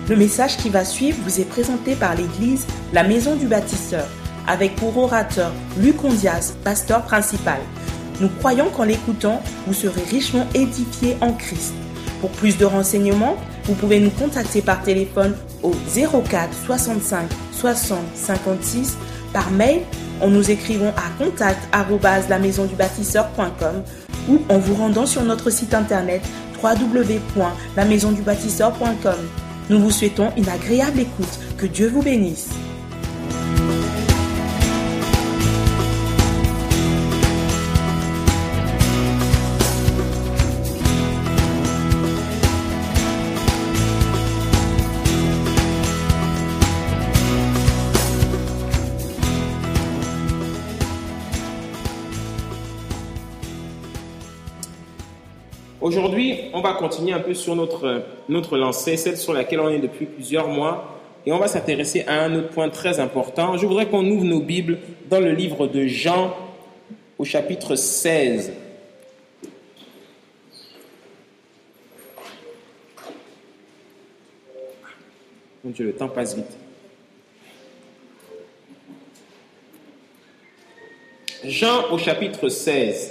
Le message qui va suivre vous est présenté par l'église La Maison du Bâtisseur, avec pour orateur Luc Ondias, pasteur principal. Nous croyons qu'en l'écoutant, vous serez richement édifiés en Christ. Pour plus de renseignements, vous pouvez nous contacter par téléphone au 04 65 60 56, par mail en nous écrivant à contact@lamaisondubâtisseur.com ou en vous rendant sur notre site internet www.lamaisondubâtisseur.com. Nous vous souhaitons une agréable écoute. Que Dieu vous bénisse. Aujourd'hui, on va continuer un peu sur notre lancée, celle sur laquelle on est depuis plusieurs mois, et on va s'intéresser à un autre point très important. Je voudrais qu'on ouvre nos Bibles dans le livre de Jean, au chapitre 16. Mon Dieu, le temps passe vite. Jean, au chapitre 16.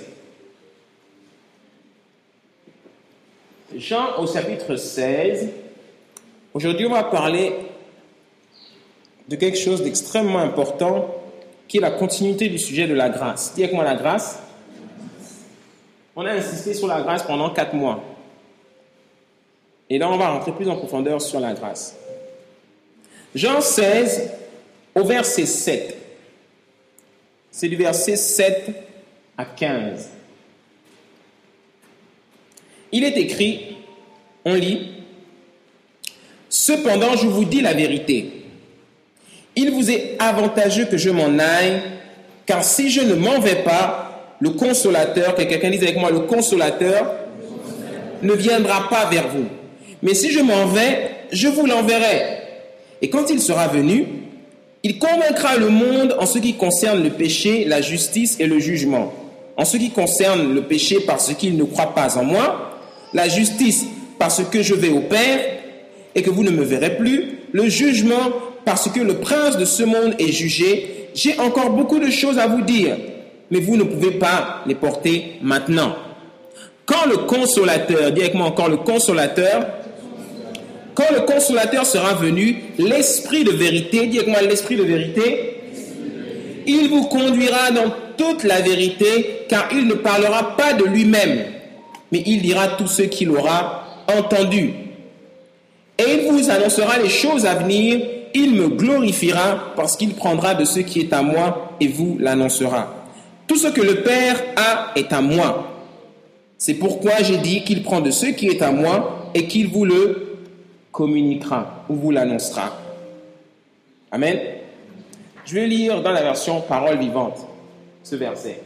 Jean au chapitre 16, aujourd'hui on va parler de quelque chose d'extrêmement important qui est la continuité du sujet de la grâce. Dis avec moi la grâce. On a insisté sur la grâce pendant 4 mois. Et là on va rentrer plus en profondeur sur la grâce. Jean 16 au verset 7. C'est du verset 7 à 15. Il est écrit, on lit, « Cependant, je vous dis la vérité. Il vous est avantageux que je m'en aille, car si je ne m'en vais pas, le consolateur, que quelqu'un dise avec moi, le consolateur, ne viendra pas vers vous. Mais si je m'en vais, je vous l'enverrai. Et quand il sera venu, il convaincra le monde en ce qui concerne le péché, la justice et le jugement. En ce qui concerne le péché parce qu'il ne croit pas en moi, la justice parce que je vais au Père et que vous ne me verrez plus, le jugement parce que le prince de ce monde est jugé. J'ai encore beaucoup de choses à vous dire, mais vous ne pouvez pas les porter maintenant. Quand le consolateur, dis avec moi encore le consolateur, quand le consolateur sera venu, l'esprit de vérité, dis avec moi l'esprit de vérité, il vous conduira dans toute la vérité, car il ne parlera pas de lui-même, mais il dira tout ce qu'il aura entendu. Et il vous annoncera les choses à venir, il me glorifiera parce qu'il prendra de ce qui est à moi et vous l'annoncera. Tout ce que le Père a est à moi. C'est pourquoi j'ai dit qu'il prend de ce qui est à moi et qu'il vous le communiquera ou vous l'annoncera. Amen. Je vais lire dans la version Parole vivante ce verset.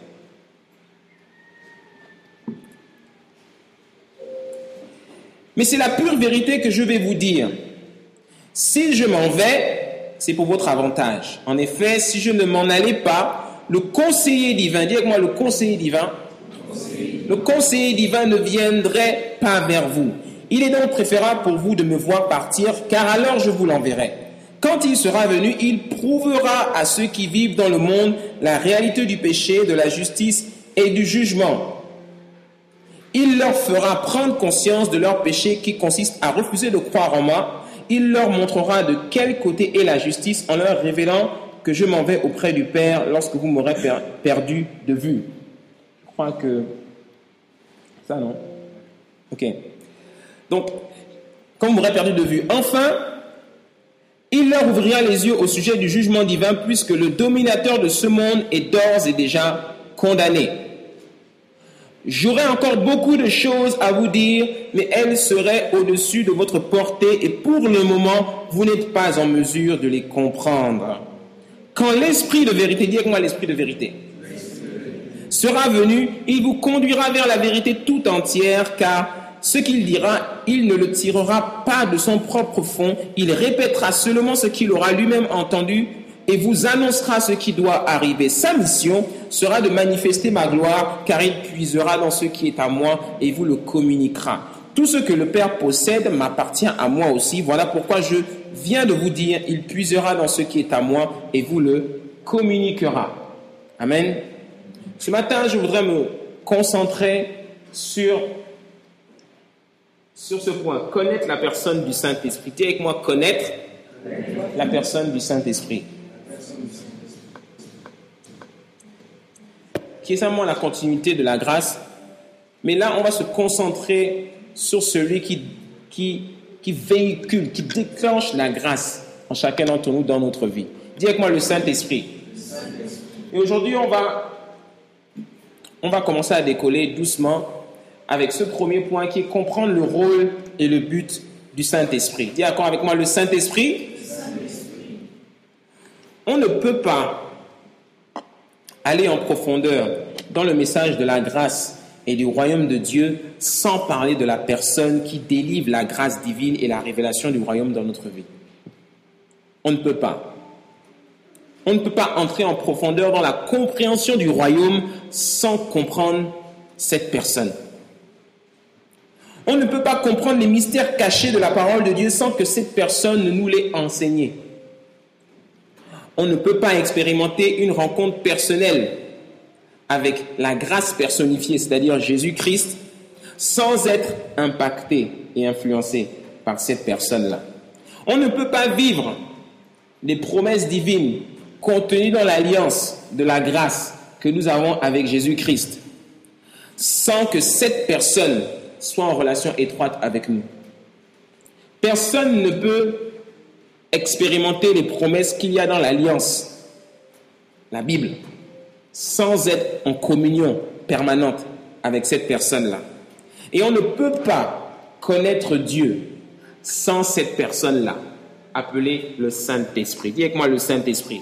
Mais c'est la pure vérité que je vais vous dire. Si je m'en vais, c'est pour votre avantage. En effet, si je ne m'en allais pas, le conseiller divin, dis avec moi le conseiller divin, le conseiller divin ne viendrait pas vers vous. Il est donc préférable pour vous de me voir partir, car alors je vous l'enverrai. Quand il sera venu, il prouvera à ceux qui vivent dans le monde la réalité du péché, de la justice et du jugement. Il leur fera prendre conscience de leur péché qui consiste à refuser de croire en moi. Il leur montrera de quel côté est la justice en leur révélant que je m'en vais auprès du Père lorsque vous m'aurez perdu de vue. Je crois que... Ça, non? Ok. Donc, comme vous m'aurez perdu de vue. Enfin, il leur ouvrira les yeux au sujet du jugement divin puisque le dominateur de ce monde est d'ores et déjà condamné. J'aurais encore beaucoup de choses à vous dire, mais elles seraient au-dessus de votre portée et pour le moment, vous n'êtes pas en mesure de les comprendre. Quand l'esprit de vérité, dis avec moi l'esprit de vérité, sera venu, il vous conduira vers la vérité tout entière, car ce qu'il dira, il ne le tirera pas de son propre fond, il répétera seulement ce qu'il aura lui-même entendu et vous annoncera ce qui doit arriver. Sa mission sera de manifester ma gloire, car il puisera dans ce qui est à moi et vous le communiquera. Tout ce que le Père possède m'appartient à moi aussi. Voilà pourquoi je viens de vous dire, il puisera dans ce qui est à moi et vous le communiquera. Amen. Ce matin, je voudrais me concentrer sur ce point. Connaître la personne du Saint-Esprit. Dis avec moi, connaître la personne du Saint-Esprit. Qui est simplement la continuité de la grâce. Mais là, on va se concentrer sur celui qui véhicule, qui déclenche la grâce en chacun d'entre nous dans notre vie. Dis avec moi le Saint-Esprit. Et aujourd'hui, on va commencer à décoller doucement avec ce premier point qui est comprendre le rôle et le but du Saint-Esprit. Dis d'accord avec moi le Saint-Esprit. On ne peut pas aller en profondeur dans le message de la grâce et du royaume de Dieu sans parler de la personne qui délivre la grâce divine et la révélation du royaume dans notre vie. On ne peut pas. On ne peut pas entrer en profondeur dans la compréhension du royaume sans comprendre cette personne. On ne peut pas comprendre les mystères cachés de la parole de Dieu sans que cette personne ne nous l'ait enseigné. On ne peut pas expérimenter une rencontre personnelle avec la grâce personnifiée, c'est-à-dire Jésus-Christ, sans être impacté et influencé par cette personne-là. On ne peut pas vivre les promesses divines contenues dans l'alliance de la grâce que nous avons avec Jésus-Christ sans que cette personne soit en relation étroite avec nous. Personne ne peut expérimenter les promesses qu'il y a dans l'alliance, la Bible, sans être en communion permanente avec cette personne-là. Et on ne peut pas connaître Dieu sans cette personne-là, appelée le Saint-Esprit. Dis avec moi le Saint-Esprit.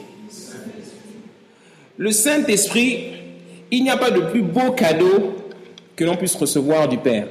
Le Saint-Esprit, il n'y a pas de plus beau cadeau que l'on puisse recevoir du Père.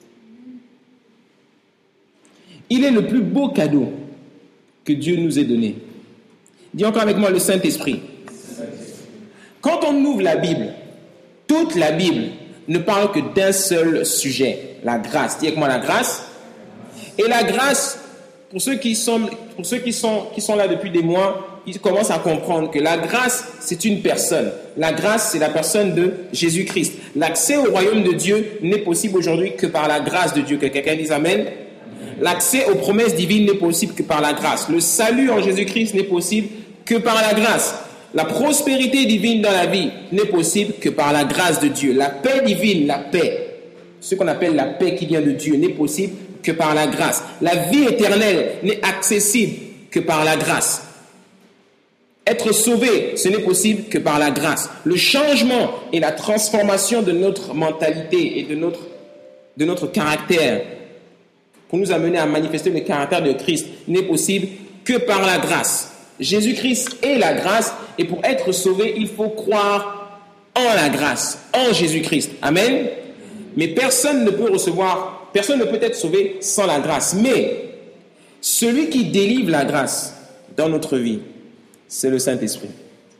Il est le plus beau cadeau que Dieu nous ait donné. Dis encore avec moi le Saint-Esprit. Quand on ouvre la Bible, toute la Bible ne parle que d'un seul sujet, la grâce. Dis avec moi la grâce. Et la grâce, pour ceux qui sont là depuis des mois, ils commencent à comprendre que la grâce, c'est une personne. La grâce, c'est la personne de Jésus-Christ. L'accès au royaume de Dieu n'est possible aujourd'hui que par la grâce de Dieu. Que quelqu'un dise Amen. L'accès aux promesses divines n'est possible que par la grâce. Le salut en Jésus-Christ n'est possible que par la grâce. La prospérité divine dans la vie n'est possible que par la grâce de Dieu. La paix divine, la paix, ce qu'on appelle la paix qui vient de Dieu, n'est possible que par la grâce. La vie éternelle n'est accessible que par la grâce. Être sauvé, ce n'est possible que par la grâce. Le changement et la transformation de notre mentalité et de notre caractère pour nous amener à manifester le caractère de Christ n'est possible que par la grâce. Jésus-Christ est la grâce et pour être sauvé, il faut croire en la grâce, en Jésus-Christ. Amen. Mais personne ne peut être sauvé sans la grâce. Mais celui qui délivre la grâce dans notre vie, c'est le Saint-Esprit.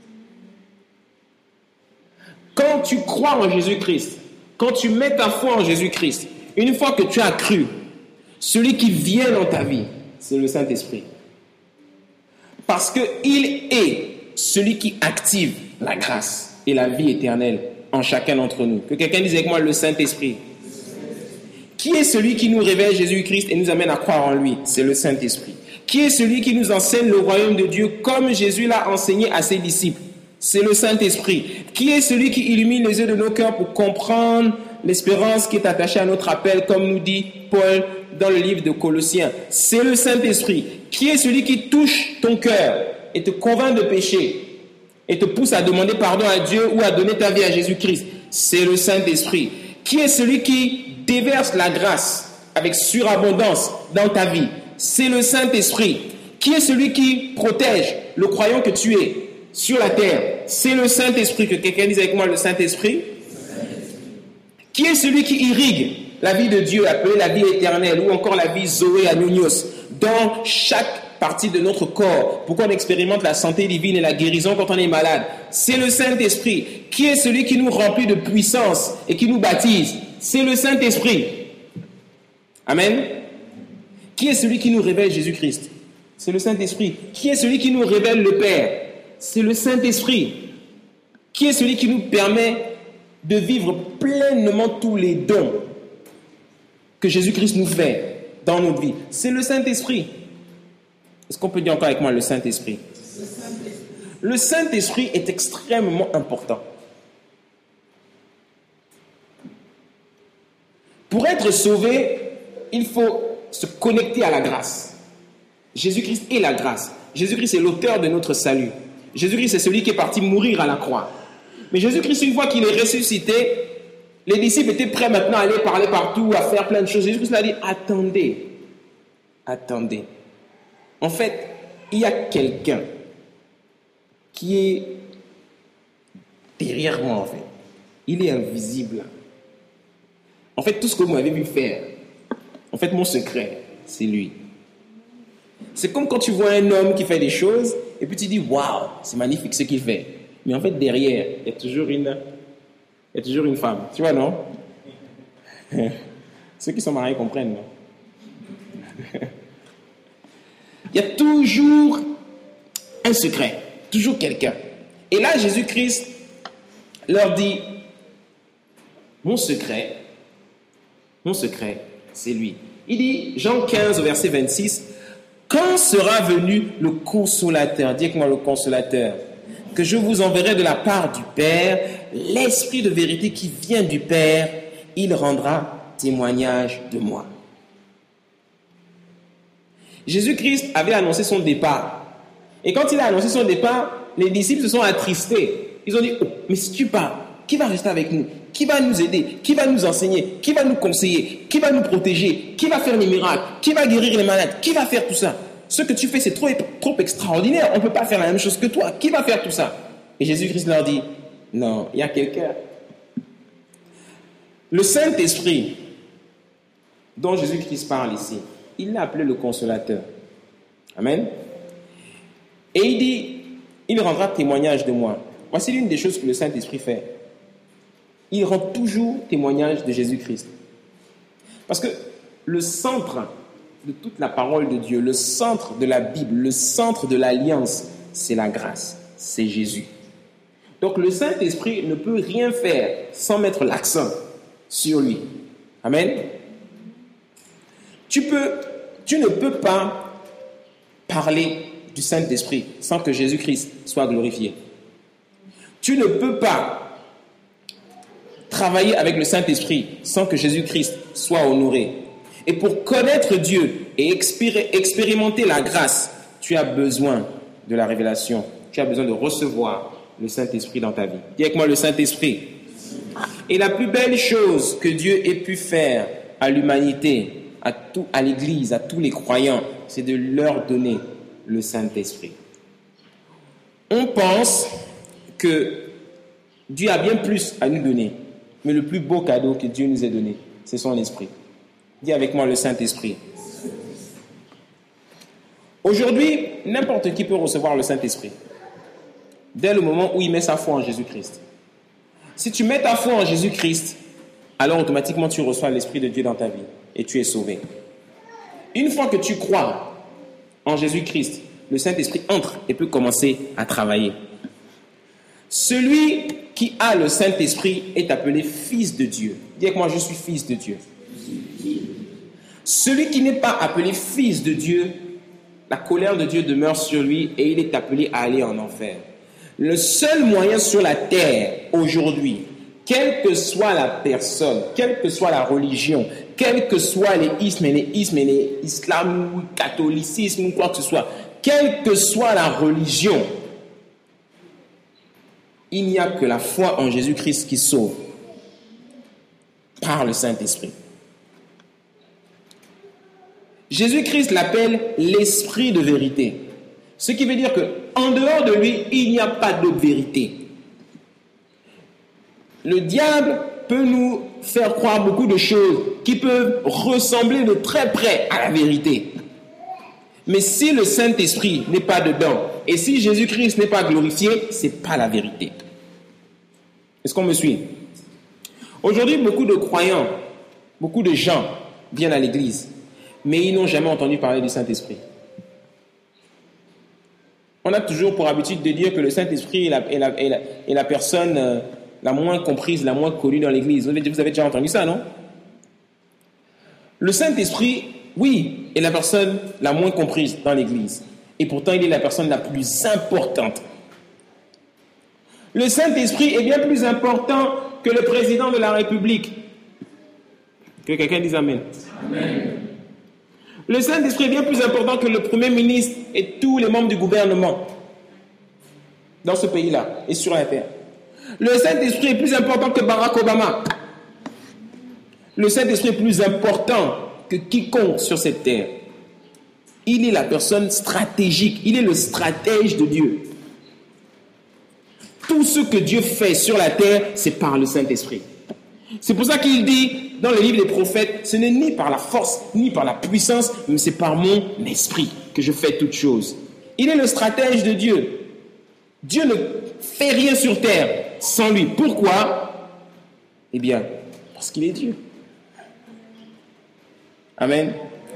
Quand tu crois en Jésus-Christ, quand tu mets ta foi en Jésus-Christ, une fois que tu as cru, celui qui vient dans ta vie, c'est le Saint-Esprit. Parce qu'il est celui qui active la grâce et la vie éternelle en chacun d'entre nous. Que quelqu'un dise avec moi le Saint-Esprit. Qui est celui qui nous révèle Jésus-Christ et nous amène à croire en lui? C'est le Saint-Esprit. Qui est celui qui nous enseigne le royaume de Dieu comme Jésus l'a enseigné à ses disciples? C'est le Saint-Esprit. Qui est celui qui illumine les yeux de nos cœurs pour comprendre l'espérance qui est attachée à notre appel, comme nous dit Paul dans le livre de Colossiens? C'est le Saint-Esprit. Qui est celui qui touche ton cœur et te convainc de péché et te pousse à demander pardon à Dieu ou à donner ta vie à Jésus-Christ? C'est le Saint-Esprit. Qui est celui qui déverse la grâce avec surabondance dans ta vie? C'est le Saint-Esprit. Qui est celui qui protège le croyant que tu es sur la terre? C'est le Saint-Esprit. Que quelqu'un dise avec moi le Saint-Esprit. Qui est celui qui irrigue la vie de Dieu, appelée la vie éternelle, ou encore la vie Zoé Anonios, dans chaque partie de notre corps, pour qu'on expérimente la santé divine et la guérison quand on est malade? C'est le Saint-Esprit. Qui est celui qui nous remplit de puissance et qui nous baptise? C'est le Saint-Esprit. Amen. Qui est celui qui nous révèle Jésus-Christ? C'est le Saint-Esprit. Qui est celui qui nous révèle le Père? C'est le Saint-Esprit. Qui est celui qui nous permet de vivre pleinement tous les dons que Jésus-Christ nous fait dans notre vie? C'est le Saint-Esprit. Est-ce qu'on peut dire encore avec moi le Saint-Esprit? Le Saint-Esprit est extrêmement important. Pour être sauvé, il faut se connecter à la grâce. Jésus-Christ est la grâce. Jésus-Christ est l'auteur de notre salut. Jésus-Christ est celui qui est parti mourir à la croix. Mais Jésus-Christ, une fois qu'il est ressuscité, les disciples étaient prêts maintenant à aller parler partout, à faire plein de choses. Jésus-Christ leur a dit, attendez, attendez. En fait, il y a quelqu'un qui est derrière moi, en fait. Il est invisible. En fait, tout ce que vous m'avez vu faire, en fait, mon secret, c'est lui. C'est comme quand tu vois un homme qui fait des choses, et puis tu dis, waouh, c'est magnifique ce qu'il fait. Mais en fait, derrière, il y a toujours une femme. Tu vois, non? Ceux qui sont mariés comprennent, non? Il y a toujours un secret, toujours quelqu'un. Et là, Jésus-Christ leur dit, mon secret, c'est lui. Il dit, Jean 15, verset 26, quand sera venu le consolateur, dis avec moi le consolateur, que je vous enverrai de la part du Père, l'Esprit de vérité qui vient du Père, il rendra témoignage de moi. Jésus-Christ avait annoncé son départ. Et quand il a annoncé son départ, les disciples se sont attristés. Ils ont dit, oh, mais si tu pars, qui va rester avec nous? Qui va nous aider? Qui va nous enseigner? Qui va nous conseiller? Qui va nous protéger? Qui va faire les miracles? Qui va guérir les malades? Qui va faire tout ça? Ce que tu fais, c'est trop extraordinaire. On ne peut pas faire la même chose que toi. Qui va faire tout ça? Et Jésus-Christ leur dit, non, il y a quelqu'un. Le Saint-Esprit, dont Jésus-Christ parle ici, il l'a appelé le consolateur. Amen. Et il dit, il rendra témoignage de moi. Voici l'une des choses que le Saint-Esprit fait. Il rend toujours témoignage de Jésus-Christ. Parce que le centre de toute la parole de Dieu, le centre de la Bible, le centre de l'alliance, c'est la grâce, c'est Jésus. Donc le Saint-Esprit ne peut rien faire sans mettre l'accent sur lui. Amen. Tu ne peux pas parler du Saint-Esprit sans que Jésus-Christ soit glorifié. Tu ne peux pas travailler avec le Saint-Esprit sans que Jésus-Christ soit honoré. Et pour connaître Dieu et expérimenter la grâce, tu as besoin de la révélation. Tu as besoin de recevoir le Saint-Esprit dans ta vie. Dis avec moi le Saint-Esprit. Et la plus belle chose que Dieu ait pu faire à l'humanité, à l'Église, à tous les croyants, c'est de leur donner le Saint-Esprit. On pense que Dieu a bien plus à nous donner, mais le plus beau cadeau que Dieu nous ait donné, c'est son Esprit. Dis avec moi le Saint-Esprit. Aujourd'hui, n'importe qui peut recevoir le Saint-Esprit, dès le moment où il met sa foi en Jésus-Christ. Si tu mets ta foi en Jésus-Christ, alors automatiquement tu reçois l'Esprit de Dieu dans ta vie et tu es sauvé. Une fois que tu crois en Jésus-Christ, le Saint-Esprit entre et peut commencer à travailler. Celui qui a le Saint-Esprit est appelé fils de Dieu. Dis avec moi, je suis fils de Dieu. Celui qui n'est pas appelé fils de Dieu, la colère de Dieu demeure sur lui et il est appelé à aller en enfer. Le seul moyen sur la terre aujourd'hui, quelle que soit la personne, quelle que soit la religion, quels que soient les ismes, les islam ou catholicisme ou quoi que ce soit, quelle que soit la religion, il n'y a que la foi en Jésus-Christ qui sauve par le Saint-Esprit. Jésus-Christ l'appelle l'Esprit de vérité. Ce qui veut dire qu'en dehors de lui, il n'y a pas d'autre vérité. Le diable peut nous faire croire beaucoup de choses qui peuvent ressembler de très près à la vérité. Mais si le Saint-Esprit n'est pas dedans, et si Jésus-Christ n'est pas glorifié, ce n'est pas la vérité. Est-ce qu'on me suit? Aujourd'hui, beaucoup de croyants, beaucoup de gens viennent à l'église, mais ils n'ont jamais entendu parler du Saint-Esprit. On a toujours pour habitude de dire que le Saint-Esprit est la personne la moins comprise, la moins connue dans l'église. Vous avez déjà entendu ça, non? Le Saint-Esprit, oui, est la personne la moins comprise dans l'église. Et pourtant, il est la personne la plus importante. Le Saint-Esprit est bien plus important que le président de la République. Que quelqu'un dise Amen. Amen. Le Saint-Esprit est bien plus important que le Premier ministre et tous les membres du gouvernement dans ce pays-là et sur la terre. Le Saint-Esprit est plus important que Barack Obama. Le Saint-Esprit est plus important que quiconque sur cette terre. Il est la personne stratégique. Il est le stratège de Dieu. Tout ce que Dieu fait sur la terre, c'est par le Saint-Esprit. C'est pour ça qu'il dit dans le livre des prophètes, ce n'est ni par la force, ni par la puissance, mais c'est par mon esprit que je fais toutes choses. Il est le stratège de Dieu. Dieu ne fait rien sur terre sans lui. Pourquoi? Eh bien, parce qu'il est Dieu. Amen.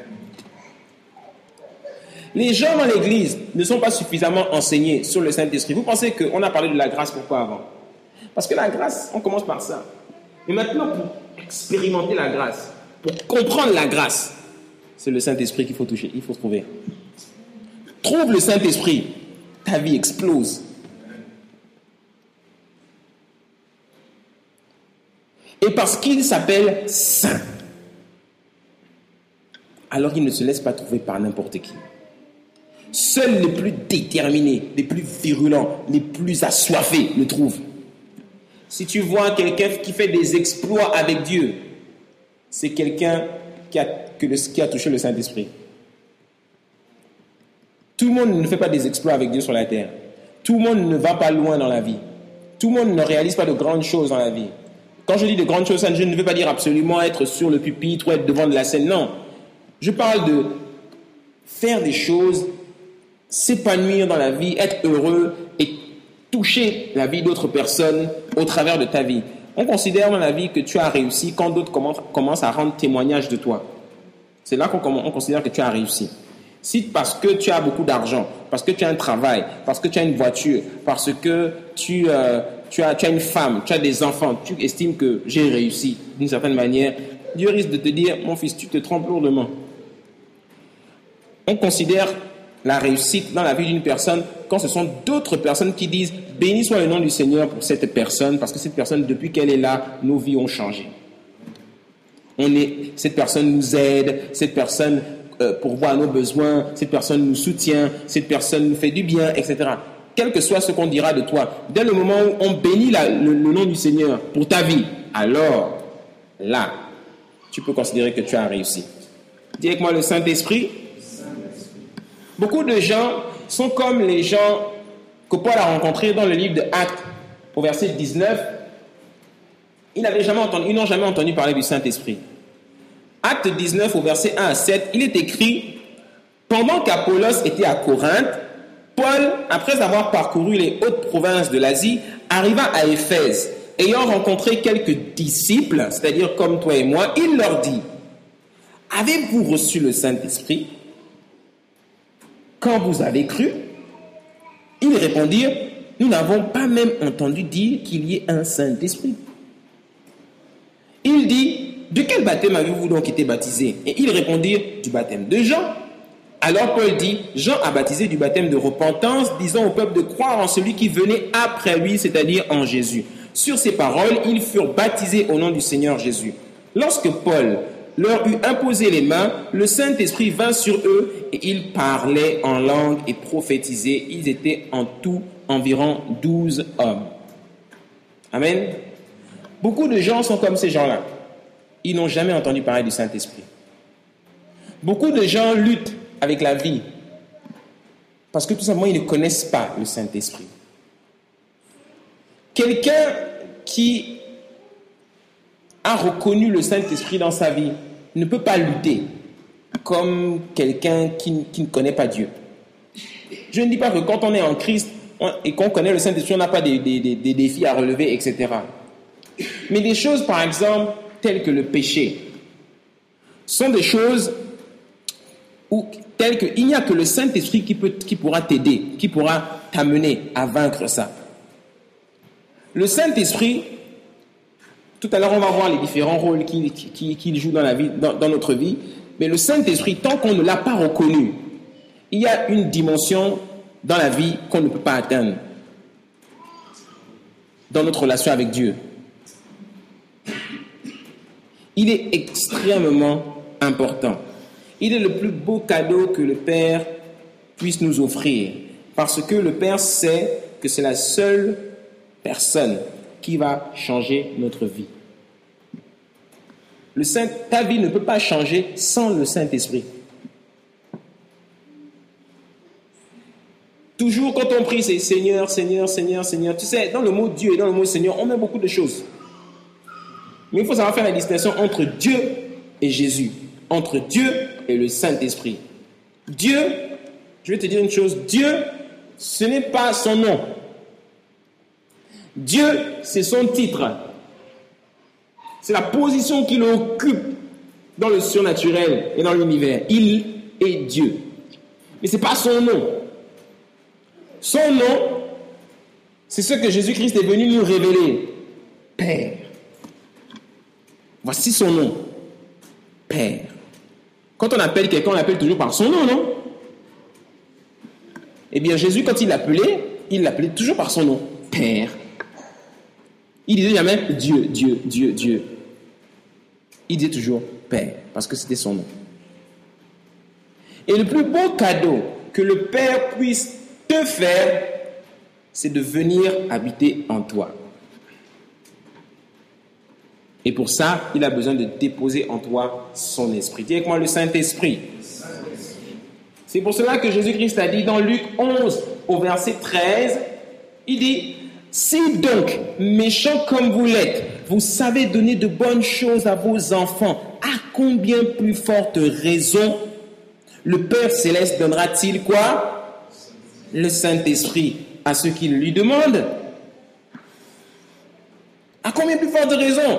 Les gens dans l'église ne sont pas suffisamment enseignés sur le Saint-Esprit. Vous pensez qu'on a parlé de la grâce, pourquoi avant? Parce que la grâce, on commence par ça. Et maintenant, pour expérimenter la grâce, pour comprendre la grâce, c'est le Saint-Esprit qu'il faut toucher, il faut trouver. Trouve le Saint-Esprit, ta vie explose. Et parce qu'il s'appelle Saint, alors il ne se laisse pas trouver par n'importe qui. Seuls les plus déterminés, les plus virulents, les plus assoiffés le trouvent. Si tu vois quelqu'un qui fait des exploits avec Dieu, c'est quelqu'un qui a touché le Saint-Esprit. Tout le monde ne fait pas des exploits avec Dieu sur la terre. Tout le monde ne va pas loin dans la vie. Tout le monde ne réalise pas de grandes choses dans la vie. Quand je dis de grandes choses, je ne veux pas dire absolument être sur le pupitre ou être devant de la scène. Non. Je parle de faire des choses, s'épanouir dans la vie, être heureux et toucher la vie d'autres personnes au travers de ta vie. On considère dans la vie que tu as réussi quand d'autres commencent à rendre témoignage de toi. C'est là qu'on considère que tu as réussi. Si parce que tu as beaucoup d'argent, parce que tu as un travail, parce que tu as une voiture, parce que tu as une femme, tu as des enfants, tu estimes que j'ai réussi d'une certaine manière, Dieu risque de te dire, mon fils, tu te trompes lourdement. On considère la réussite dans la vie d'une personne quand ce sont d'autres personnes qui disent « Béni soit le nom du Seigneur pour cette personne, parce que cette personne, depuis qu'elle est là, nos vies ont changé. Cette personne nous aide, cette personne pourvoit à nos besoins, cette personne nous soutient, cette personne nous fait du bien, etc. » Quel que soit ce qu'on dira de toi, dès le moment où on bénit le nom du Seigneur pour ta vie, alors, là, tu peux considérer que tu as réussi. Dis avec moi le Saint-Esprit. Beaucoup de gens sont comme les gens que Paul a rencontrés dans le livre de Actes, au verset 19. Ils n'ont jamais entendu parler du Saint-Esprit. Acte 19, au verset 1 à 7, il est écrit « Pendant qu'Apollos était à Corinthe, Paul, après avoir parcouru les hautes provinces de l'Asie, arriva à Éphèse. Ayant rencontré quelques disciples, c'est-à-dire comme toi et moi, il leur dit « Avez-vous reçu le Saint-Esprit quand vous avez cru ?» Ils répondirent « Nous n'avons pas même entendu dire qu'il y ait un Saint-Esprit. » Il dit « De quel baptême avez-vous donc été baptisés ?» Et ils répondirent « Du baptême de Jean. » Alors Paul dit « Jean a baptisé du baptême de repentance, disant au peuple de croire en celui qui venait après lui, c'est-à-dire en Jésus. » Sur ces paroles, ils furent baptisés au nom du Seigneur Jésus. Lorsque Paul leur eut imposé les mains, le Saint-Esprit vint sur eux et ils parlaient en langue et prophétisaient. Ils étaient en tout environ 12 hommes. Amen. Beaucoup de gens sont comme ces gens-là. Ils n'ont jamais entendu parler du Saint-Esprit. Beaucoup de gens luttent avec la vie parce que tout simplement ils ne connaissent pas le Saint-Esprit. Quelqu'un qui a reconnu le Saint-Esprit dans sa vie ne peut pas lutter comme quelqu'un qui ne connaît pas Dieu. Je ne dis pas que quand on est en Christ et qu'on connaît le Saint-Esprit, on n'a pas des défis à relever, etc. Mais des choses, par exemple, telles que le péché, sont des choses telles qu'il n'y a que le Saint-Esprit qui pourra t'aider, qui pourra t'amener à vaincre ça. Le Saint-Esprit, tout à l'heure on va voir les différents rôles qu'il joue dans notre vie, mais le Saint-Esprit, tant qu'on ne l'a pas reconnu, il y a une dimension dans la vie qu'on ne peut pas atteindre dans notre relation avec Dieu. Il est extrêmement important. Il est le plus beau cadeau que le Père puisse nous offrir, parce que le Père sait que c'est la seule personne qui va changer notre vie. Ta vie ne peut pas changer sans le Saint-Esprit. Toujours quand on prie, c'est Seigneur, Seigneur, Seigneur, Seigneur. Tu sais, dans le mot Dieu et dans le mot Seigneur, on met beaucoup de choses. Mais il faut savoir faire la distinction entre Dieu et Jésus, entre Dieu et le Saint-Esprit. Dieu, je vais te dire une chose, Dieu, ce n'est pas son nom. Dieu, c'est son titre. C'est la position qu'il occupe dans le surnaturel et dans l'univers. Il est Dieu. Mais ce n'est pas son nom. Son nom, c'est ce que Jésus-Christ est venu nous révéler. Père. Voici son nom. Père. Quand on appelle quelqu'un, on l'appelle toujours par son nom, non? Eh bien, Jésus, quand il l'appelait toujours par son nom. Père. Il disait jamais Dieu, Dieu, Dieu, Dieu. Il disait toujours Père, parce que c'était son nom. Et le plus beau cadeau que le Père puisse te faire, c'est de venir habiter en toi. Et pour ça, il a besoin de déposer en toi son esprit. Dis avec moi le Saint-Esprit. C'est pour cela que Jésus-Christ a dit dans Luc 11, au verset 13, il dit: si donc, méchants comme vous l'êtes, vous savez donner de bonnes choses à vos enfants, à combien plus forte raison le Père Céleste donnera-t-il quoi? Le Saint-Esprit à ceux qui le lui demandent. À combien plus forte raison?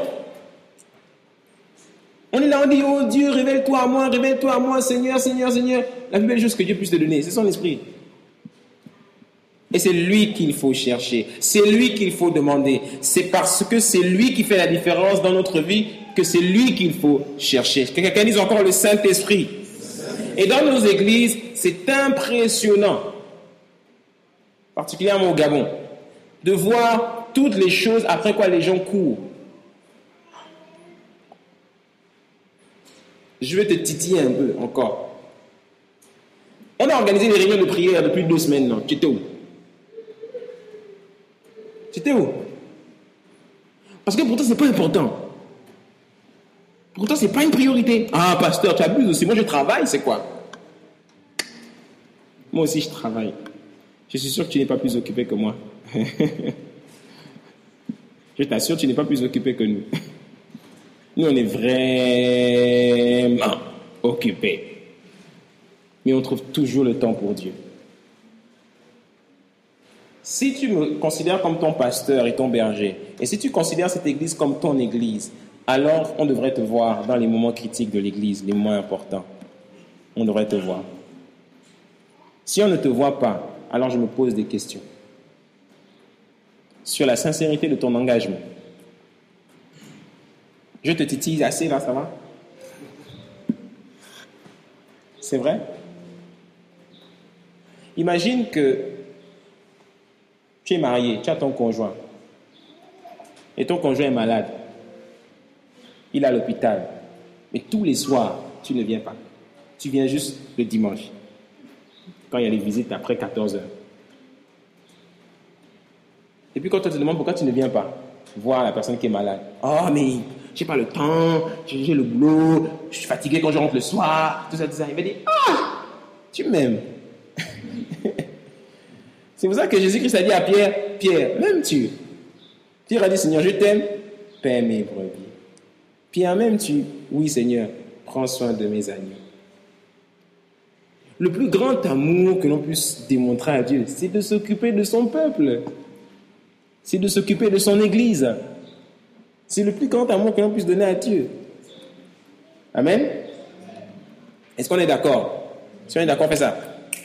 On est là, on dit: oh Dieu, révèle-toi à moi, Seigneur, Seigneur, Seigneur. La plus belle chose que Dieu puisse te donner, c'est son esprit. Et c'est lui qu'il faut chercher, c'est lui qu'il faut demander. C'est parce que c'est lui qui fait la différence dans notre vie que c'est lui qu'il faut chercher. Que quelqu'un dise encore le Saint-Esprit. Et dans nos églises, c'est impressionnant, particulièrement au Gabon, de voir toutes les choses après quoi les gens courent. Je vais te titiller un peu encore. On a organisé des réunions de prière depuis 2 semaines, non? Tu étais où? Tu étais où? Parce que pourtant, ce n'est pas important. Pourtant, ce n'est pas une priorité. Ah, pasteur, tu abuses aussi. Moi, je travaille, c'est quoi? Moi aussi, je travaille. Je suis sûr que tu n'es pas plus occupé que moi. Je t'assure, tu n'es pas plus occupé que nous. Nous, on est vraiment occupés. Mais on trouve toujours le temps pour Dieu. Si tu me considères comme ton pasteur et ton berger, et si tu considères cette église comme ton église, alors on devrait te voir dans les moments critiques de l'église, les moments importants. On devrait te voir. Si on ne te voit pas, alors je me pose des questions sur la sincérité de ton engagement. Je te titille assez là, ça va? C'est vrai? Imagine que tu es marié, tu as ton conjoint, et ton conjoint est malade. Il est à l'hôpital, mais tous les soirs, tu ne viens pas. Tu viens juste le dimanche, quand il y a les visites après 14 heures. Et puis quand on te demande pourquoi tu ne viens pas voir la personne qui est malade. Oh, mais j'ai pas le temps, j'ai le boulot, je suis fatigué quand je rentre le soir, tout ça, tout ça. Il va dire: ah, tu m'aimes. C'est pour ça que Jésus-Christ a dit à Pierre: Pierre, m'aimes-tu? Pierre a dit: Seigneur, je t'aime, paie mes brebis. Pierre, m'aimes-tu? Oui, Seigneur, prends soin de mes agneaux. Le plus grand amour que l'on puisse démontrer à Dieu, c'est de s'occuper de son peuple. C'est de s'occuper de son église. C'est le plus grand amour que l'on puisse donner à Dieu. Amen. Est-ce qu'on est d'accord? Si on est d'accord, fais ça.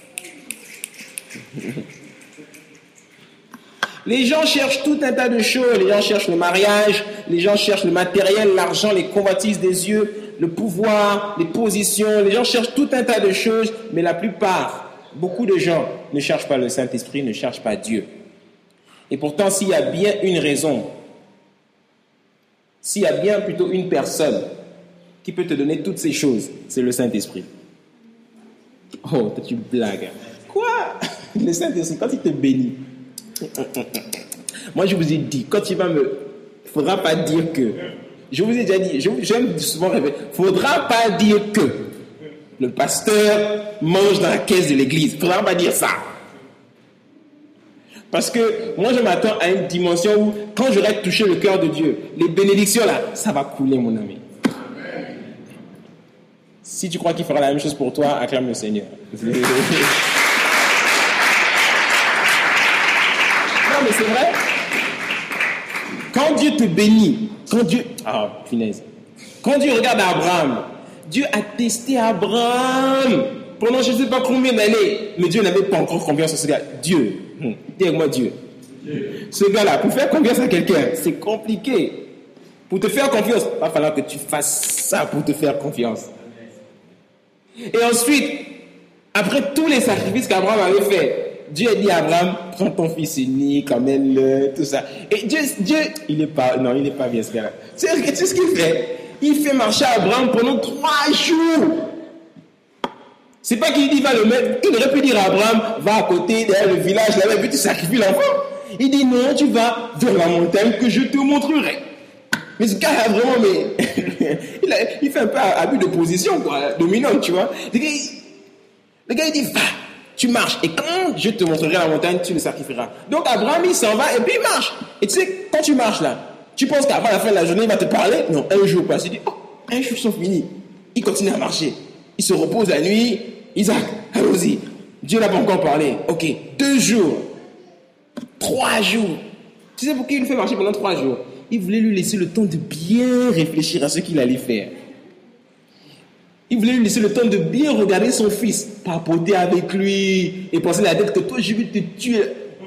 Les gens cherchent tout un tas de choses. Les gens cherchent le mariage, les gens cherchent le matériel, l'argent, les convoitises des yeux, le pouvoir, les positions. Les gens cherchent tout un tas de choses, mais la plupart, beaucoup de gens ne cherchent pas le Saint-Esprit, ne cherchent pas Dieu. Et pourtant, s'il y a bien une raison, s'il y a bien plutôt une personne qui peut te donner toutes ces choses, c'est le Saint-Esprit. Oh, tu blagues. Quoi? Le Saint-Esprit, quand il te bénit. Moi, je vous ai dit, quand il va me... Il ne faudra pas dire que... Je vous ai déjà dit, j'aime souvent répéter, il ne faudra pas dire que le pasteur mange dans la caisse de l'église. Il ne faudra pas dire ça. Parce que moi, je m'attends à une dimension où, quand j'aurai touché le cœur de Dieu, les bénédictions là, ça va couler, mon ami. Si tu crois qu'il fera la même chose pour toi, acclame le Seigneur. Non, mais c'est vrai. Quand Dieu te bénit, quand Dieu... Ah, punaise. Quand Dieu regarde Abraham, Dieu a testé Abraham pendant je ne sais pas combien d'années, mais Dieu n'avait pas encore confiance en ce gars. Dieu. Dis avec moi Dieu. Ce gars-là, pour faire confiance à quelqu'un, c'est compliqué. Pour te faire confiance, il va falloir que tu fasses ça pour te faire confiance. Et ensuite, après tous les sacrifices qu'Abraham avait fait, Dieu a dit à Abraham, prends ton fils unique, emmène-le, tout ça. Et Dieu, il n'est pas bien ce gars-là. Tu sais ce qu'il fait? Il fait marcher Abraham pendant 3 jours. C'est pas qu'il dit va le mettre. Il aurait pu dire à Abraham, va à côté, derrière le village, là-bas, et puis tu sacrifies l'enfant. Il dit non, tu vas vers la montagne que je te montrerai. Mais ce gars a vraiment, il fait un peu abus de position, quoi, dominant, tu vois. Le gars, il dit, va, tu marches, et quand je te montrerai la montagne, tu le sacrifieras. Donc Abraham, il s'en va, et puis il marche. Et tu sais, quand tu marches là, tu penses qu'avant la fin de la journée, il va te parler? Non, un jour passe, il dit, oh, un jour sont finis. Il continue à marcher. Il se repose la nuit. Isaac, allons-y. Dieu n'a pas encore parlé. Ok, 2 jours. 3 jours. Tu sais pourquoi il le fait marcher pendant 3 jours? Il voulait lui laisser le temps de bien réfléchir à ce qu'il allait faire. Il voulait lui laisser le temps de bien regarder son fils, papoter avec lui et penser la tête que toi, je vais te tuer.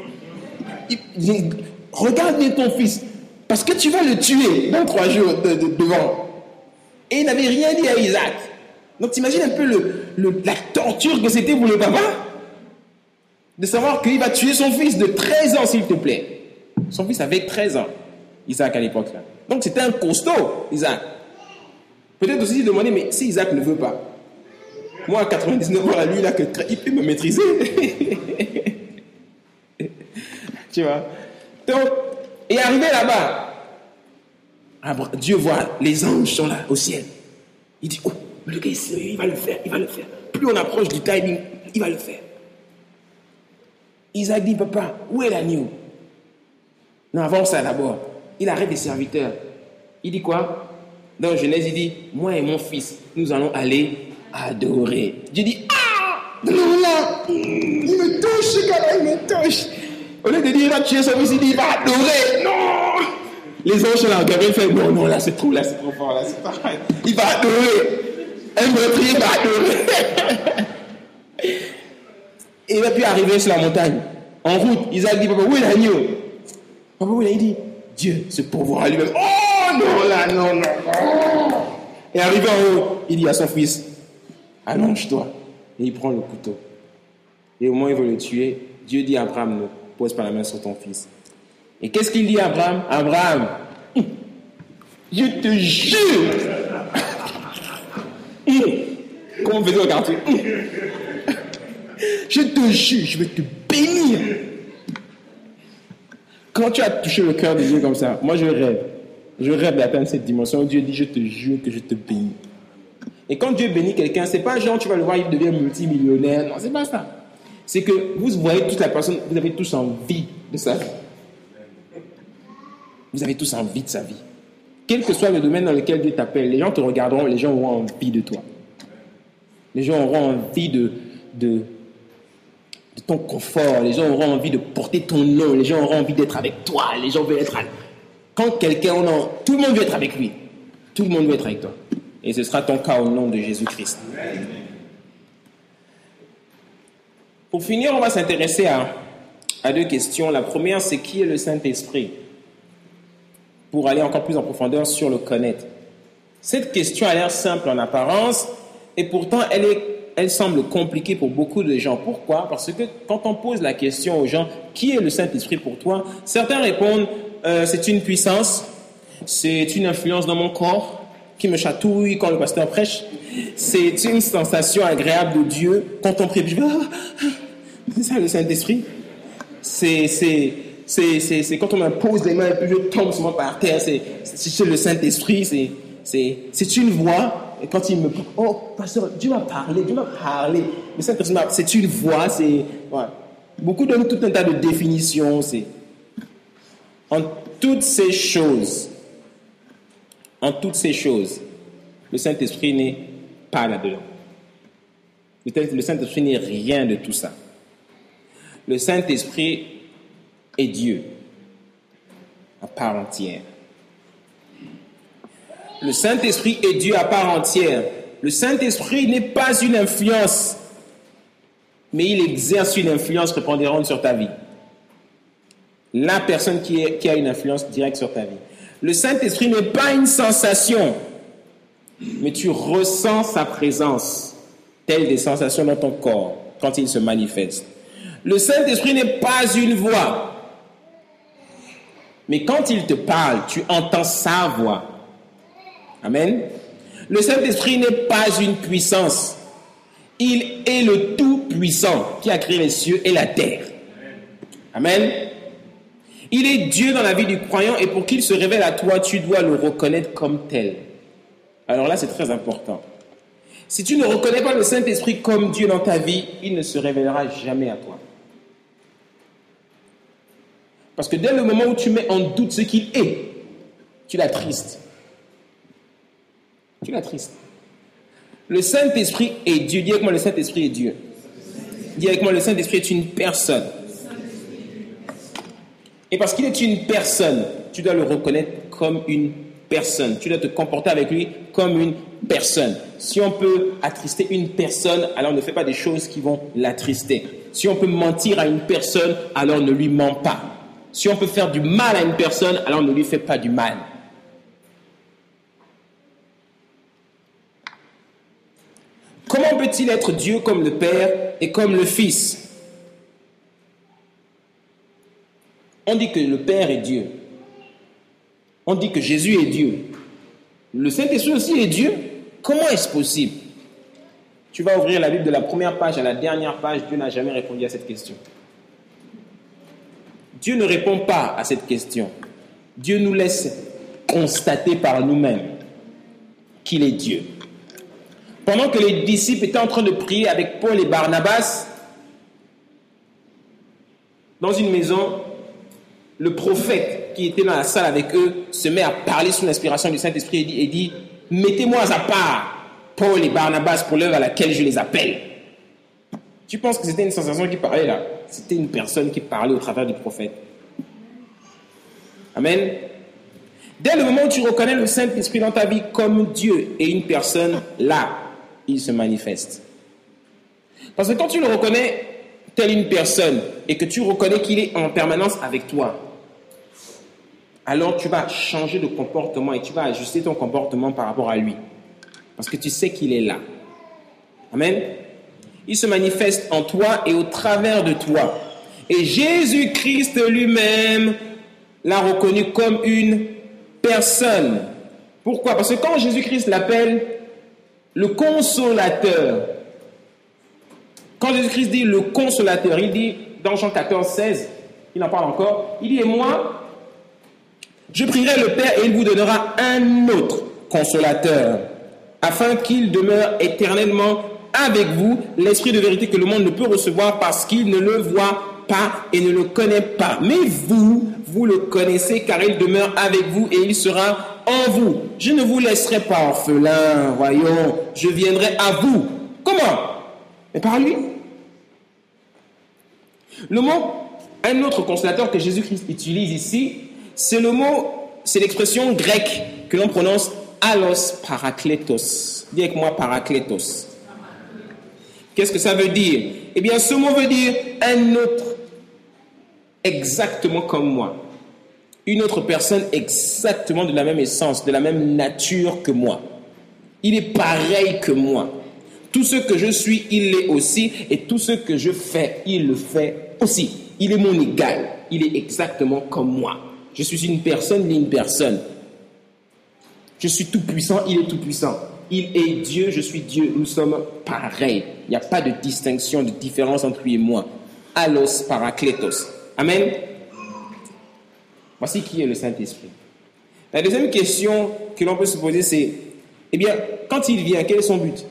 Regarde bien ton fils, parce que tu vas le tuer dans 3 jours devant. Et il n'avait rien dit à Isaac. Donc t'imagines un peu la torture que c'était pour le papa de savoir qu'il va tuer son fils de 13 ans, s'il te plaît. Son fils avait 13 ans, Isaac à l'époque là. Donc c'était un costaud, Isaac. Peut-être aussi demander, mais si Isaac ne veut pas, moi à 99 ans, à lui là, il peut me maîtriser. Tu vois. Donc, et arrivé là-bas, Dieu voit, les anges sont là au ciel. Il dit, oh, le gars, il va le faire, il va le faire. Plus on approche du timing, il va le faire. Isaac dit, papa, où est l'agneau? Non, avant ça d'abord, il arrête les serviteurs. Il dit quoi? Dans Genèse, il dit, moi et mon fils, nous allons aller adorer. Dieu dit, ah, non, là, il me touche, ce gars-là, il me touche. Au lieu de dire, il va tuer son fils, il dit, il va adorer. Non! Les anges sont là, Gabriel fait, non, là, c'est trop fort, là, c'est pareil. Il va adorer. Un meurtrier va adorer. Et il va puis arriver sur la montagne. En route, Isaac dit, papa, où est l'agneau? Papa, où il dit, Dieu se pourvoira lui-même. Oh non, là, non. Et arrivé en haut, il dit à son fils, allonge-toi. Et il prend le couteau. Et au moment où il veut le tuer, Dieu dit à Abraham, ne pose pas la main sur ton fils. Et qu'est-ce qu'il dit à Abraham? Abraham, je te jure. Comment on faisait au quartier? Je te jure, je vais te bénir. Quand tu as touché le cœur de Dieu comme ça, moi je rêve d'atteindre cette dimension où Dieu dit, je te jure que je te bénis. Et quand Dieu bénit quelqu'un, c'est pas genre tu vas le voir, il devient multimillionnaire. Non, c'est pas ça. C'est que vous voyez toute la personne, vous avez tous envie de sa vie. Vous avez tous envie de sa vie. Quel que soit le domaine dans lequel Dieu t'appelle, les gens te regarderont, les gens auront envie de toi. Les gens auront envie de ton confort, les gens auront envie de porter ton nom, les gens auront envie d'être avec toi, les gens veulent être avec... Quand quelqu'un, tout le monde veut être avec lui. Tout le monde veut être avec toi. Et ce sera ton cas au nom de Jésus-Christ. Pour finir, on va s'intéresser à deux questions. La première, c'est qui est le Saint-Esprit? Pour aller encore plus en profondeur sur le connaître. Cette question a l'air simple en apparence et pourtant elle semble compliquée pour beaucoup de gens. Pourquoi? Parce que quand on pose la question aux gens, qui est le Saint-Esprit pour toi? Certains répondent, c'est une puissance, c'est une influence dans mon corps qui me chatouille quand le pasteur prêche, c'est une sensation agréable de Dieu quand on prie. C'est ça le Saint-Esprit? C'est quand on m'impose les mains et puis je tombe souvent par terre, c'est le Saint-Esprit, c'est une voix, et quand il me dit, oh, pasteur, Dieu m'a parlé, le Saint-Esprit, c'est une voix, ouais. Beaucoup donnent tout un tas de définitions, en toutes ces choses, le Saint-Esprit n'est pas là-dedans. Le Saint-Esprit n'est rien de tout ça. Le Saint-Esprit est Dieu à part entière. Le Saint-Esprit est Dieu à part entière. Le Saint-Esprit n'est pas une influence, mais il exerce une influence prépondérante sur ta vie. La personne qui a une influence directe sur ta vie. Le Saint-Esprit n'est pas une sensation, mais tu ressens sa présence, telle des sensations dans ton corps, quand il se manifeste. Le Saint-Esprit n'est pas une voix, mais quand il te parle, tu entends sa voix. Amen. Le Saint-Esprit n'est pas une puissance. Il est le Tout-Puissant qui a créé les cieux et la terre. Amen. Il est Dieu dans la vie du croyant et pour qu'il se révèle à toi, tu dois le reconnaître comme tel. Alors là, c'est très important. Si tu ne reconnais pas le Saint-Esprit comme Dieu dans ta vie, il ne se révélera jamais à toi. Parce que dès le moment où tu mets en doute ce qu'il est, tu l'attristes. Tu l'attristes. Le Saint-Esprit est Dieu. Dis avec moi, le Saint-Esprit est Dieu. Dis avec moi, le Saint-Esprit est une personne. Et parce qu'il est une personne, tu dois le reconnaître comme une personne. Tu dois te comporter avec lui comme une personne. Si on peut attrister une personne, alors ne fais pas des choses qui vont l'attrister. Si on peut mentir à une personne, alors ne lui mens pas. Si on peut faire du mal à une personne, alors ne lui fais pas du mal. Comment peut-il être Dieu comme le Père et comme le Fils? On dit que le Père est Dieu. On dit que Jésus est Dieu. Le Saint-Esprit aussi est Dieu. Comment est-ce possible? Tu vas ouvrir la Bible de la première page à la dernière page. Dieu n'a jamais répondu à cette question. Dieu ne répond pas à cette question. Dieu nous laisse constater par nous-mêmes qu'il est Dieu. Pendant que les disciples étaient en train de prier avec Paul et Barnabas, dans une maison, le prophète qui était dans la salle avec eux se met à parler sous l'inspiration du Saint-Esprit et dit « Mettez-moi à part Paul et Barnabas pour l'œuvre à laquelle je les appelle. » Tu penses que c'était une sensation qui parlait là? C'était une personne qui parlait au travers du prophète. Amen. Dès le moment où tu reconnais le Saint-Esprit dans ta vie comme Dieu et une personne, là, il se manifeste. Parce que quand tu le reconnais tel une personne et que tu reconnais qu'il est en permanence avec toi, alors tu vas changer de comportement et tu vas ajuster ton comportement par rapport à lui. Parce que tu sais qu'il est là. Amen. Il se manifeste en toi et au travers de toi. Et Jésus-Christ lui-même l'a reconnu comme une personne. Pourquoi? Parce que quand Jésus-Christ l'appelle le consolateur, quand Jésus-Christ dit le consolateur, il dit dans Jean 14, 16, il en parle encore, il dit « Et moi, je prierai le Père et il vous donnera un autre consolateur, afin qu'il demeure éternellement avec vous, l'Esprit de vérité que le monde ne peut recevoir parce qu'il ne le voit pas et ne le connaît pas. Mais vous le connaissez car il demeure avec vous et il sera en vous. Je ne vous laisserai pas orphelin, voyons, je viendrai à vous. » Comment? Mais par lui. Le mot, un autre consolateur que Jésus-Christ utilise ici, c'est l'expression grecque que l'on prononce allos parakletos. Dis avec moi parakletos. Qu'est-ce que ça veut dire? Eh bien, ce mot veut dire un autre exactement comme moi. Une autre personne exactement de la même essence, de la même nature que moi. Il est pareil que moi. Tout ce que je suis, il l'est aussi. Et tout ce que je fais, il le fait aussi. Il est mon égal. Il est exactement comme moi. Je suis une personne, il est une personne. Je suis tout puissant, il est tout puissant. Il est Dieu, je suis Dieu. Nous sommes pareils. Il n'y a pas de distinction, de différence entre lui et moi. Allos parakletos. Amen. Voici qui est le Saint-Esprit. La deuxième question que l'on peut se poser, c'est, eh bien, quand il vient, quel est son but?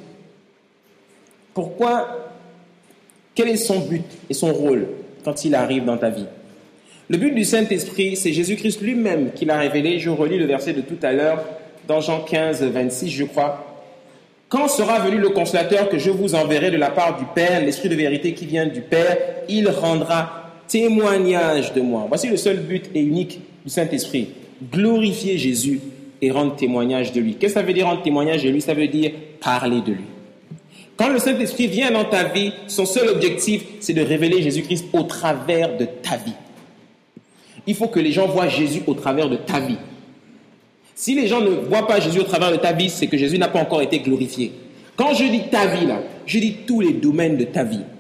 Pourquoi? Quel est son but et son rôle quand il arrive dans ta vie? Le but du Saint-Esprit, c'est Jésus-Christ lui-même qui l'a révélé. Je relis le verset de tout à l'heure, dans Jean 15, 26, je crois. Quand sera venu le consolateur que je vous enverrai de la part du Père, l'Esprit de vérité qui vient du Père, il rendra témoignage de moi. Voici le seul but et unique du Saint-Esprit. Glorifier Jésus et rendre témoignage de lui. Qu'est-ce que ça veut dire rendre témoignage de lui? Ça veut dire parler de lui. Quand le Saint-Esprit vient dans ta vie, son seul objectif, c'est de révéler Jésus-Christ au travers de ta vie. Il faut que les gens voient Jésus au travers de ta vie. Si les gens ne voient pas Jésus au travers de ta vie, c'est que Jésus n'a pas encore été glorifié. Quand je dis ta vie, là, je dis tous les domaines de ta vie.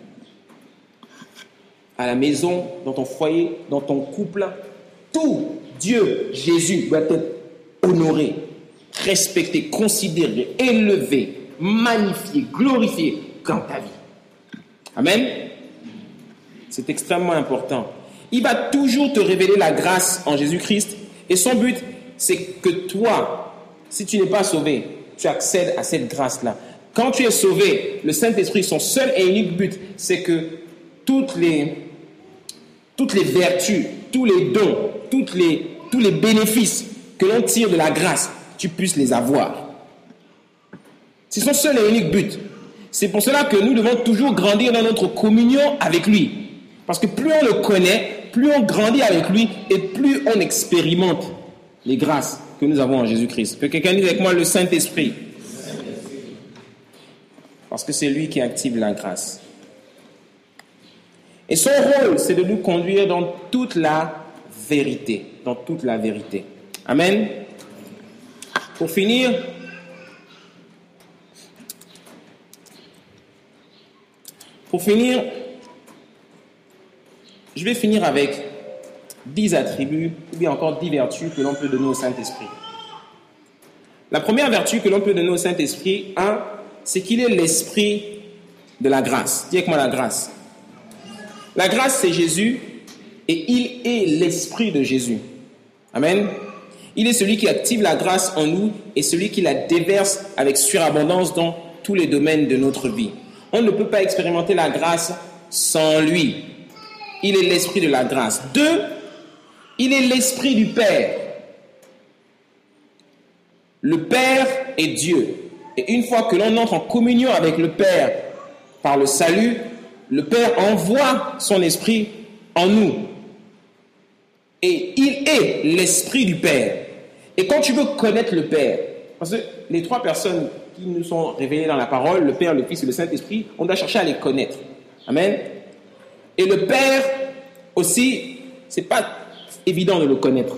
À la maison, dans ton foyer, dans ton couple, tout Dieu, Jésus, doit être honoré, respecté, considéré, élevé, magnifié, glorifié dans ta vie. Amen. C'est extrêmement important. Il va toujours te révéler la grâce en Jésus-Christ. Et son but, c'est que toi, si tu n'es pas sauvé, tu accèdes à cette grâce-là. Quand tu es sauvé, le Saint-Esprit, son seul et unique but, c'est que toutes les vertus, tous les dons, tous les bénéfices que l'on tire de la grâce, tu puisses les avoir. C'est son seul et unique but. C'est pour cela que nous devons toujours grandir dans notre communion avec lui. Parce que plus on le connaît, plus on grandit avec lui et plus on expérimente les grâces que nous avons en Jésus-Christ. Que quelqu'un dise avec moi le Saint-Esprit. Parce que c'est lui qui active la grâce. Et son rôle, c'est de nous conduire dans toute la vérité. Dans toute la vérité. Amen. Pour finir, je vais finir avec 10 attributs, ou bien encore 10 vertus que l'on peut donner au Saint-Esprit. La première vertu que l'on peut donner au Saint-Esprit, c'est qu'il est l'esprit de la grâce. Dis avec moi la grâce. La grâce, c'est Jésus, et il est l'esprit de Jésus. Amen. Il est celui qui active la grâce en nous, et celui qui la déverse avec surabondance dans tous les domaines de notre vie. On ne peut pas expérimenter la grâce sans lui. Il est l'esprit de la grâce. 2, il est l'esprit du Père. Le Père est Dieu. Et une fois que l'on entre en communion avec le Père par le salut, le Père envoie son esprit en nous. Et il est l'esprit du Père. Et quand tu veux connaître le Père, parce que les 3 personnes qui nous sont révélées dans la parole, le Père, le Fils et le Saint-Esprit, on doit chercher à les connaître. Amen. Et le Père aussi, c'est pas évident de le connaître.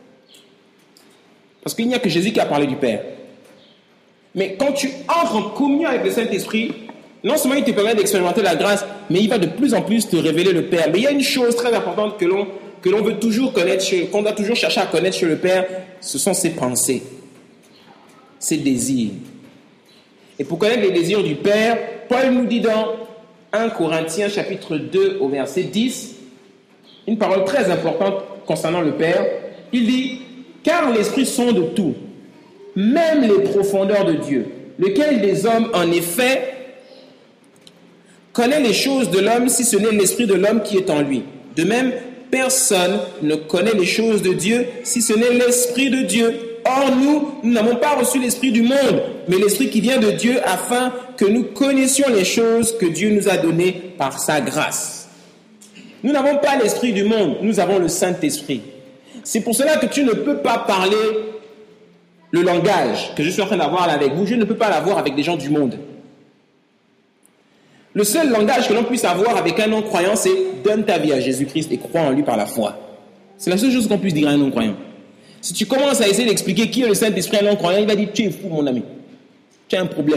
Parce qu'il n'y a que Jésus qui a parlé du Père. Mais quand tu entres en communion avec le Saint-Esprit, non seulement il te permet d'expérimenter la grâce, mais il va de plus en plus te révéler le Père. Mais il y a une chose très importante que l'on veut toujours connaître, qu'on doit toujours chercher à connaître chez le Père, ce sont ses pensées, ses désirs. Et pour connaître les désirs du Père, Paul nous dit dans 1 Corinthiens chapitre 2 au verset 10, une parole très importante concernant le Père. Il dit, car l'Esprit sonde tout, même les profondeurs de Dieu, lequel des hommes en effet connaît les choses de l'homme si ce n'est l'Esprit de l'homme qui est en lui. De même, personne ne connaît les choses de Dieu si ce n'est l'Esprit de Dieu. Or, nous n'avons pas reçu l'Esprit du monde, mais l'Esprit qui vient de Dieu afin que nous connaissions les choses que Dieu nous a données par sa grâce. Nous n'avons pas l'Esprit du monde, nous avons le Saint-Esprit. C'est pour cela que tu ne peux pas parler le langage que je suis en train d'avoir là avec vous. Je ne peux pas l'avoir avec des gens du monde. Le seul langage que l'on puisse avoir avec un non-croyant, c'est « donne ta vie à Jésus-Christ et crois en lui par la foi ». C'est la seule chose qu'on puisse dire à un non-croyant. Si tu commences à essayer d'expliquer qui est le Saint-Esprit à un non-croyant, il va dire « tu es fou mon ami, tu as un problème ».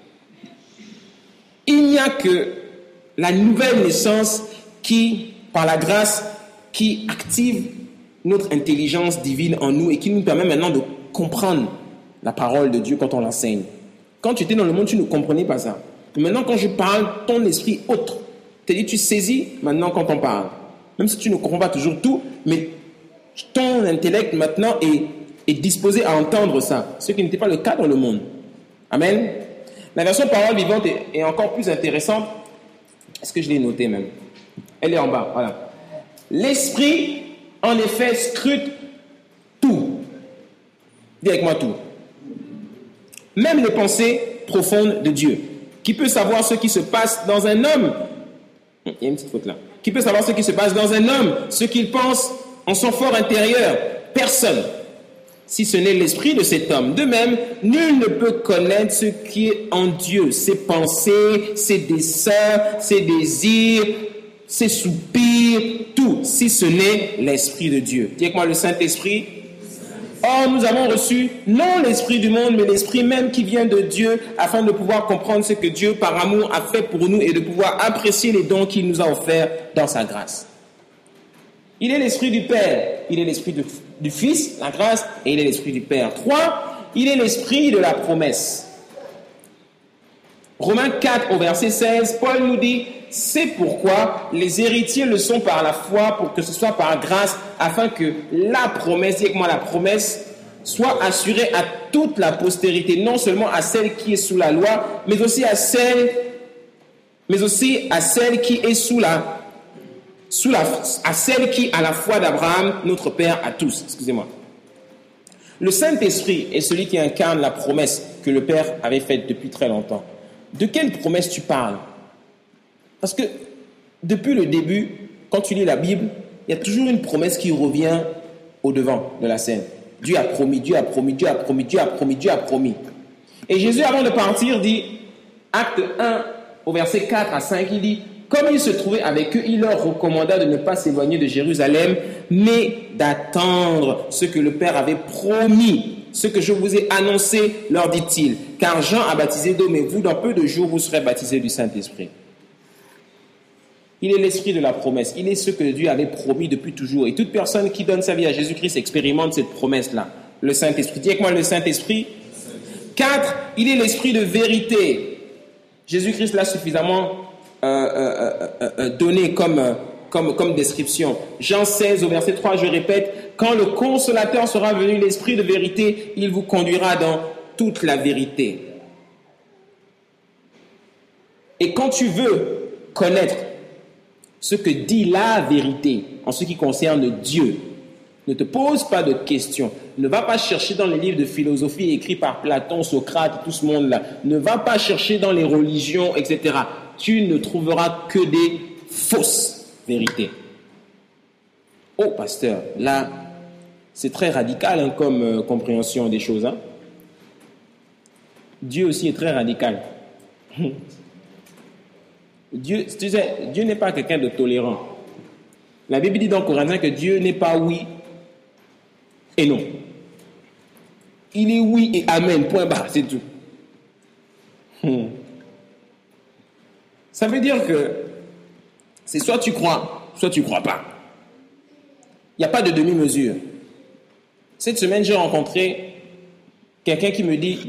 Il n'y a que la nouvelle naissance qui, par la grâce, qui active notre intelligence divine en nous et qui nous permet maintenant de comprendre la parole de Dieu quand on l'enseigne. Quand tu étais dans le monde, tu ne comprenais pas ça. Mais maintenant, quand je parle, ton esprit autre. C'est-à-dire, tu saisis maintenant quand on parle. Même si tu ne comprends pas toujours tout, mais ton intellect maintenant est disposé à entendre ça. Ce qui n'était pas le cas dans le monde. Amen. La version parole vivante est encore plus intéressante. Est-ce que je l'ai noté même? Elle est en bas, voilà. L'esprit, en effet, scrute tout. Dis avec moi tout. Même les pensées profondes de Dieu. Qui peut savoir ce qui se passe dans un homme? Il y a une petite faute là. Qui peut savoir ce qui se passe dans un homme? Ce qu'il pense en son fort intérieur? Personne. Si ce n'est l'esprit de cet homme. De même, nul ne peut connaître ce qui est en Dieu. Ses pensées, ses desseins, ses désirs, ses soupirs, tout. Si ce n'est l'esprit de Dieu. Dis avec moi le Saint-Esprit. Or, nous avons reçu non l'esprit du monde, mais l'esprit même qui vient de Dieu, afin de pouvoir comprendre ce que Dieu, par amour, a fait pour nous et de pouvoir apprécier les dons qu'il nous a offerts dans sa grâce. Il est l'esprit du Père, il est l'esprit du Fils, la grâce, et il est l'esprit du Père. 3, il est l'esprit de la promesse. Romains 4 au verset 16, Paul nous dit, c'est pourquoi les héritiers le sont par la foi, pour que ce soit par grâce, afin que la promesse, dis avec moi la promesse, soit assurée à toute la postérité, non seulement à celle qui est sous la loi, mais aussi à celle qui est à celle qui, à la foi d'Abraham, notre Père à tous. Excusez-moi. Le Saint-Esprit est celui qui incarne la promesse que le Père avait faite depuis très longtemps. De quelle promesse tu parles? Parce que depuis le début, quand tu lis la Bible, il y a toujours une promesse qui revient au devant de la scène. Dieu a promis, Dieu a promis, Dieu a promis, Dieu a promis, Dieu a promis. Et Jésus, avant de partir, dit, acte 1, au verset 4 à 5, il dit, comme il se trouvait avec eux, il leur recommanda de ne pas s'éloigner de Jérusalem, mais d'attendre ce que le Père avait promis. Ce que je vous ai annoncé, leur dit-il, car Jean a baptisé d'eau, mais vous, dans peu de jours, vous serez baptisés du Saint-Esprit. Il est l'esprit de la promesse. Il est ce que Dieu avait promis depuis toujours. Et toute personne qui donne sa vie à Jésus-Christ expérimente cette promesse-là. Le Saint-Esprit. Dis avec moi le Saint-Esprit. 4, il est l'esprit de vérité. Jésus-Christ l'a suffisamment donné comme description. Jean 16 au verset 3, je répète, quand le consolateur sera venu, l'esprit de vérité, il vous conduira dans toute la vérité. Et quand tu veux connaître ce que dit la vérité en ce qui concerne Dieu, ne te pose pas de questions. Ne va pas chercher dans les livres de philosophie écrits par Platon, Socrate, tout ce monde-là. Ne va pas chercher dans les religions, etc. Tu ne trouveras que des fausses vérités. Oh, pasteur, là, c'est très radical comme compréhension des choses. Hein? Dieu aussi est très radical. Dieu, tu sais, Dieu n'est pas quelqu'un de tolérant. La Bible dit dans Corinthiens que Dieu n'est pas oui et non. Il est oui et amen, point barre, c'est tout. Ça veut dire que c'est soit tu crois, soit tu ne crois pas. Il n'y a pas de demi-mesure. Cette semaine, j'ai rencontré quelqu'un qui me dit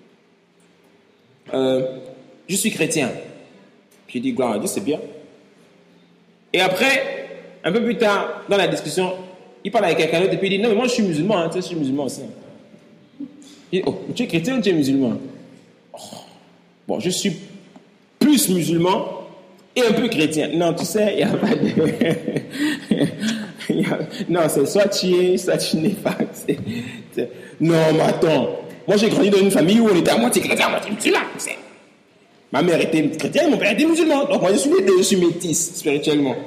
je suis chrétien. J'ai dit gloire à Dieu, c'est bien. Et après, un peu plus tard, dans la discussion, il parle avec quelqu'un d'autre et puis il dit non, mais moi je suis musulman, hein, tu sais, je suis musulman aussi. Il dit oh, tu es chrétien ou tu es musulman? Oh, bon, je suis plus musulman et un peu chrétien. Non, tu sais, il n'y a pas de. Non, c'est soit tu es, soit tu n'es pas. Non, mais attends. Moi, j'ai grandi dans une famille où on était à moitié chrétien, à moitié musulman. Ma mère était chrétienne, mon père était musulman. Donc, moi, je suis les deux, je suis métisse spirituellement.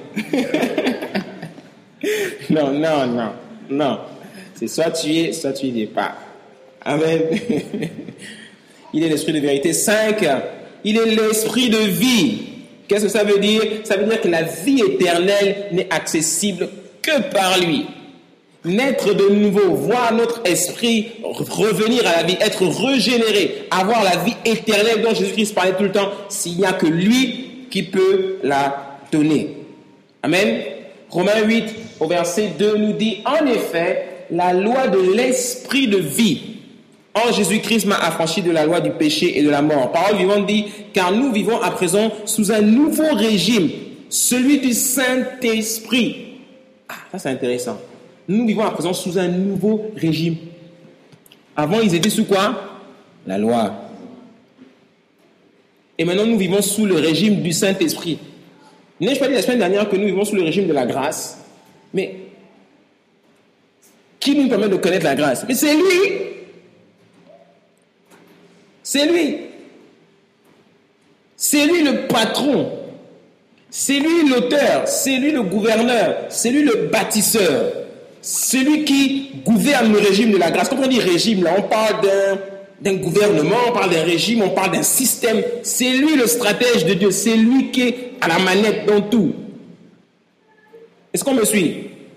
Non. C'est soit tu es, soit tu n'y es pas. Amen. Il est l'esprit de vérité. 5, il est l'esprit de vie. Qu'est-ce que ça veut dire? Ça veut dire que la vie éternelle n'est accessible que par lui. Naître de nouveau, voir notre esprit revenir à la vie, être régénéré, avoir la vie éternelle dont Jésus-Christ parlait tout le temps, s'il n'y a que lui qui peut la donner. Amen. Romains 8, au verset 2, nous dit, en effet, la loi de l'esprit de vie en Jésus-Christ m'a affranchi de la loi du péché et de la mort. Parole vivante dit, car nous vivons à présent sous un nouveau régime, celui du Saint-Esprit. Ah, ça c'est intéressant. Nous vivons à présent sous un nouveau régime. Avant, ils étaient sous quoi? La loi. Et maintenant, nous vivons sous le régime du Saint-Esprit. N'ai-je pas dit la semaine dernière que nous vivons sous le régime de la grâce? Mais qui nous permet de connaître la grâce? Mais c'est lui! C'est lui. C'est lui le patron. C'est lui l'auteur. C'est lui le gouverneur. C'est lui le bâtisseur. C'est lui qui gouverne le régime de la grâce. Quand on dit régime, là, on parle d'un gouvernement, on parle d'un régime, on parle d'un système. C'est lui le stratège de Dieu. C'est lui qui est à la manette dans tout. Est-ce qu'on me suit?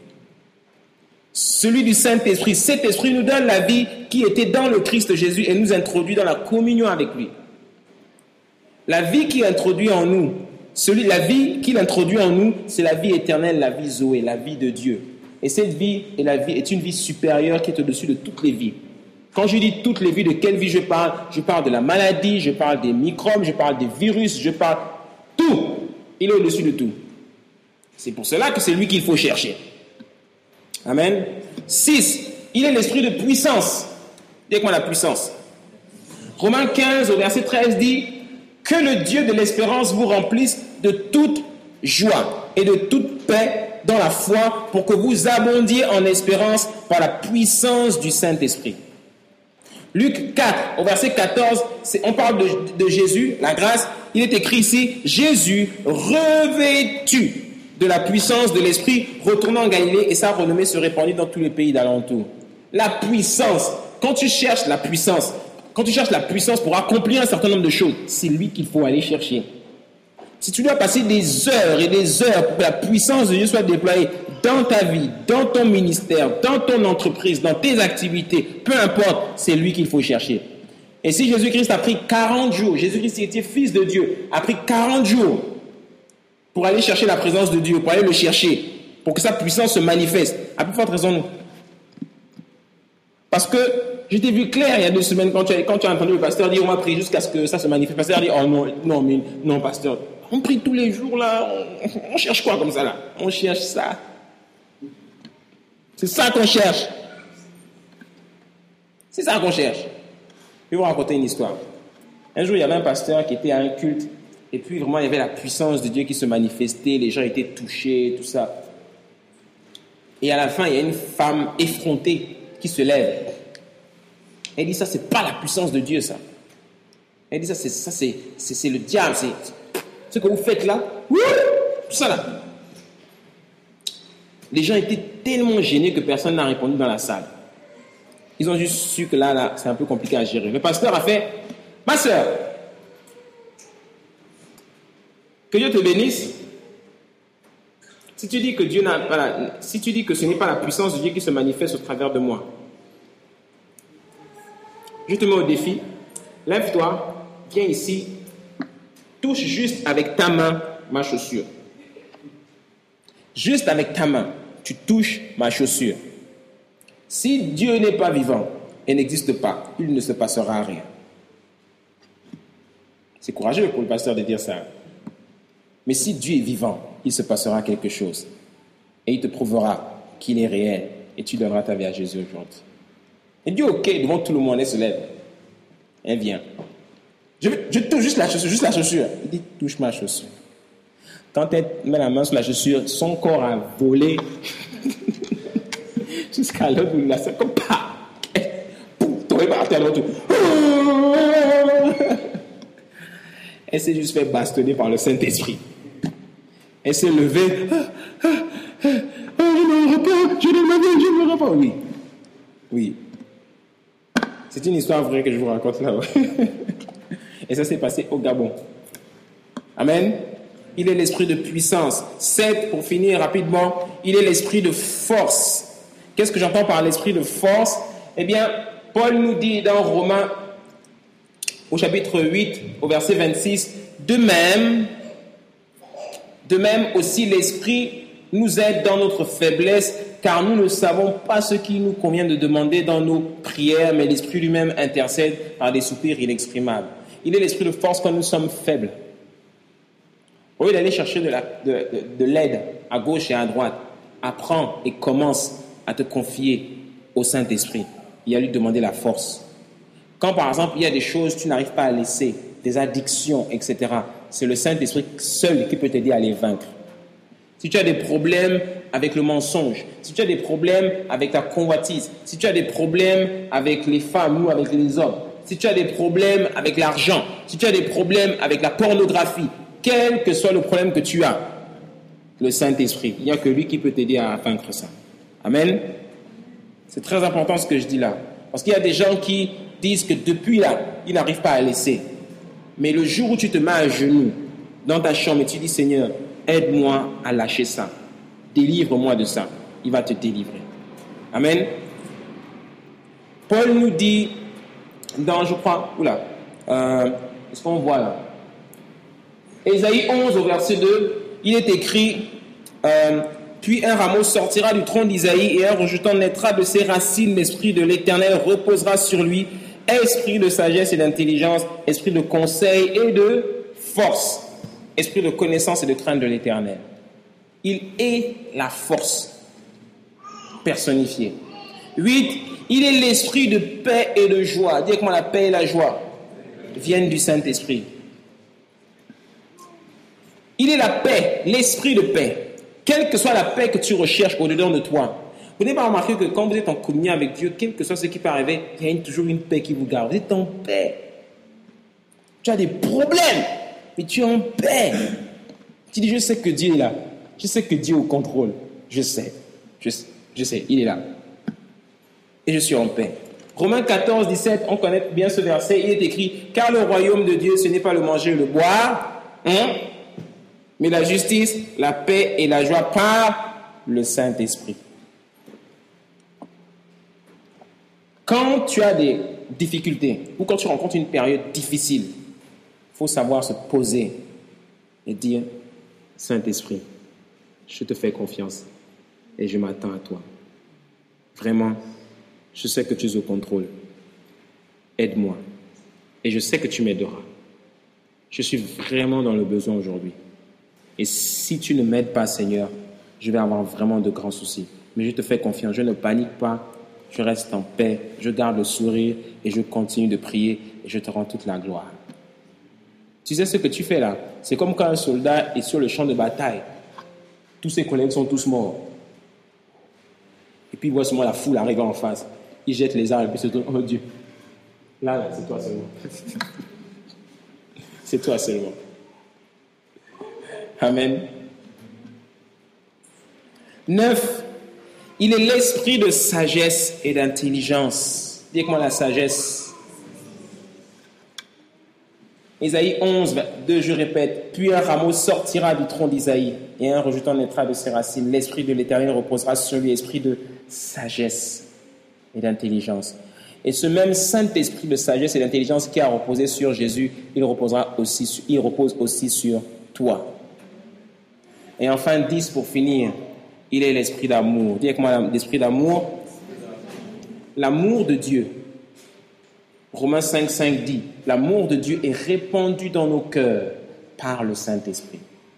Celui du Saint-Esprit. Cet esprit nous donne la vie qui était dans le Christ Jésus et nous introduit dans la communion avec lui. La vie qu'il introduit en nous, la vie qu'il introduit en nous, c'est la vie éternelle, la vie Zoé, la vie de Dieu. Et cette vie est une vie supérieure qui est au-dessus de toutes les vies. Quand je dis toutes les vies, de quelle vie je parle? Je parle de la maladie, je parle des microbes, je parle des virus, je parle tout. Il est au-dessus de tout. C'est pour cela que c'est lui qu'il faut chercher. Amen. 6. Il est l'esprit de puissance. Dis-moi la puissance. Romains 15 au verset 13 dit que le Dieu de l'espérance vous remplisse de toute joie et de toute paix dans la foi pour que vous abondiez en espérance par la puissance du Saint-Esprit. Luc 4 au verset 14, on parle de Jésus, la grâce. Il est écrit ici, Jésus revêtu de la puissance de l'Esprit, retournant en Galilée et sa renommée se répandit dans tous les pays d'alentour. La puissance, quand tu cherches la puissance pour accomplir un certain nombre de choses, c'est lui qu'il faut aller chercher. Si tu dois passer des heures et des heures pour que la puissance de Dieu soit déployée dans ta vie, dans ton ministère, dans ton entreprise, dans tes activités, peu importe, c'est lui qu'il faut chercher. Et si Jésus-Christ a pris 40 jours, Jésus-Christ qui était fils de Dieu, a pris 40 jours pour aller chercher la présence de Dieu, pour aller le chercher, pour que sa puissance se manifeste, à plus forte raison nous. Parce que je t'ai vu clair il y a 2 semaines quand tu as entendu le pasteur dire on va prier jusqu'à ce que ça se manifeste. Le pasteur dit oh non pasteur, on prie tous les jours là, on cherche quoi comme ça là? On cherche ça. C'est ça qu'on cherche. C'est ça qu'on cherche. Je vais vous raconter une histoire. Un jour il y avait un pasteur qui était à un culte et puis vraiment il y avait la puissance de Dieu qui se manifestait, les gens étaient touchés, tout ça. Et à la fin il y a une femme effrontée qui se lève. Elle dit ça c'est pas la puissance de Dieu ça. Elle dit ça c'est le diable, c'est ce que vous faites là, tout ça là. Les gens étaient tellement gênés que personne n'a répondu dans la salle. Ils ont juste su que là c'est un peu compliqué à gérer. Le pasteur a fait, ma soeur, que Dieu te bénisse. Si tu dis que ce n'est pas la puissance de Dieu qui se manifeste au travers de moi, je te mets au défi. Lève-toi, viens ici, touche juste avec ta main ma chaussure. Juste avec ta main, tu touches ma chaussure. Si Dieu n'est pas vivant et n'existe pas, il ne se passera rien. C'est courageux pour le pasteur de dire ça. Mais si Dieu est vivant, il se passera quelque chose. Et il te prouvera qu'il est réel. Et tu donneras ta vie à Jésus aujourd'hui. Et Dieu, ok, devant tout le monde, elle se lève. Elle vient. Je touche juste la chaussure. Il dit, touche ma chaussure. Quand elle met la main sur la chaussure, son corps a volé jusqu'à l'autre bout de la salle. Comme pas. Tombé par terre l'autre. Elle s'est juste fait bastonner par le Saint-Esprit. Elle s'est levée. Je ne me repens. Oui. C'est une histoire vraie que je vous raconte là. Et ça s'est passé au Gabon. Amen. il est l'esprit de puissance. 7, pour finir rapidement, il est l'esprit de force. Qu'est-ce que j'entends par l'esprit de force? Eh bien, Paul nous dit dans Romains, au chapitre 8, au verset 26, de même aussi l'esprit nous aide dans notre faiblesse, car nous ne savons pas ce qu'il nous convient de demander dans nos prières, mais l'esprit lui-même intercède par des soupirs inexprimables. Il est l'esprit de force quand nous sommes faibles. Au lieu d'aller chercher de l'aide à gauche et à droite, apprends et commence à te confier au Saint-Esprit. Il y a lui demander la force. Quand par exemple il y a des choses que tu n'arrives pas à laisser, des addictions, etc., c'est le Saint-Esprit seul qui peut t'aider à les vaincre. Si tu as des problèmes avec le mensonge, si tu as des problèmes avec ta convoitise, si tu as des problèmes avec les femmes ou avec les hommes, si tu as des problèmes avec l'argent, si tu as des problèmes avec la pornographie, quel que soit le problème que tu as, le Saint-Esprit, il n'y a que lui qui peut t'aider à vaincre ça. Amen. C'est très important ce que je dis là. Parce qu'il y a des gens qui disent que depuis là, ils n'arrivent pas à laisser. Mais le jour où tu te mets à genoux dans ta chambre et tu dis, Seigneur, aide-moi à lâcher ça. Délivre-moi de ça. Il va te délivrer. Amen. Paul nous dit dans, je crois, est-ce qu'on voit là? Ésaïe 11 au verset 2, il est écrit, puis un rameau sortira du tronc d'Isaïe et un rejeton naîtra de ses racines. L'esprit de l'Éternel reposera sur lui, esprit de sagesse et d'intelligence, esprit de conseil et de force, esprit de connaissance et de crainte de l'Éternel. Il est la force personnifiée. 8, il est l'esprit de paix et de joie. Dis comment la paix et la joie viennent du Saint-Esprit. Il est la paix, l'esprit de paix. Quelle que soit la paix que tu recherches au-dedans de toi. Vous n'avez pas remarqué que quand vous êtes en communion avec Dieu, quel que soit ce qui peut arriver, il y a toujours une paix qui vous garde. Vous êtes en paix. Tu as des problèmes, mais tu es en paix. Tu dis, je sais que Dieu est là. Je sais que Dieu est au contrôle. Je sais, il est là. Et je suis en paix. Romains 14, 17, on connaît bien ce verset. Il est écrit, car le royaume de Dieu, ce n'est pas le manger et le boire, mais la justice, la paix et la joie par le Saint-Esprit. Quand tu as des difficultés ou quand tu rencontres une période difficile, il faut savoir se poser et dire, Saint-Esprit, je te fais confiance et je m'attends à toi. Vraiment, je sais que tu es au contrôle. Aide-moi et je sais que tu m'aideras. Je suis vraiment dans le besoin aujourd'hui. Et si tu ne m'aides pas, Seigneur, je vais avoir vraiment de grands soucis. Mais je te fais confiance, je ne panique pas, je reste en paix, je garde le sourire et je continue de prier et je te rends toute la gloire. Tu sais ce que tu fais là? C'est comme quand un soldat est sur le champ de bataille. Tous ses collègues sont tous morts. Et puis il voit seulement la foule arriver en face. Il jette les armes et puis se tourne, oh Dieu. Là, c'est toi seulement. C'est toi seulement. Amen. 9. Il est l'esprit de sagesse et d'intelligence. Dis-moi la sagesse. Ésaïe 11, 2, je répète. Puis un rameau sortira du tronc d'Isaïe et un rejeton naîtra de ses racines. L'esprit de l'Éternel reposera sur lui, esprit de sagesse et d'intelligence. Et ce même Saint-Esprit de sagesse et d'intelligence qui a reposé sur Jésus, il repose aussi sur toi. Et enfin, 10 pour finir, il est l'esprit d'amour. Dis avec moi l'esprit d'amour. L'amour de Dieu. Romains 5, 5 dit, l'amour de Dieu est répandu dans nos cœurs par le Saint-Esprit.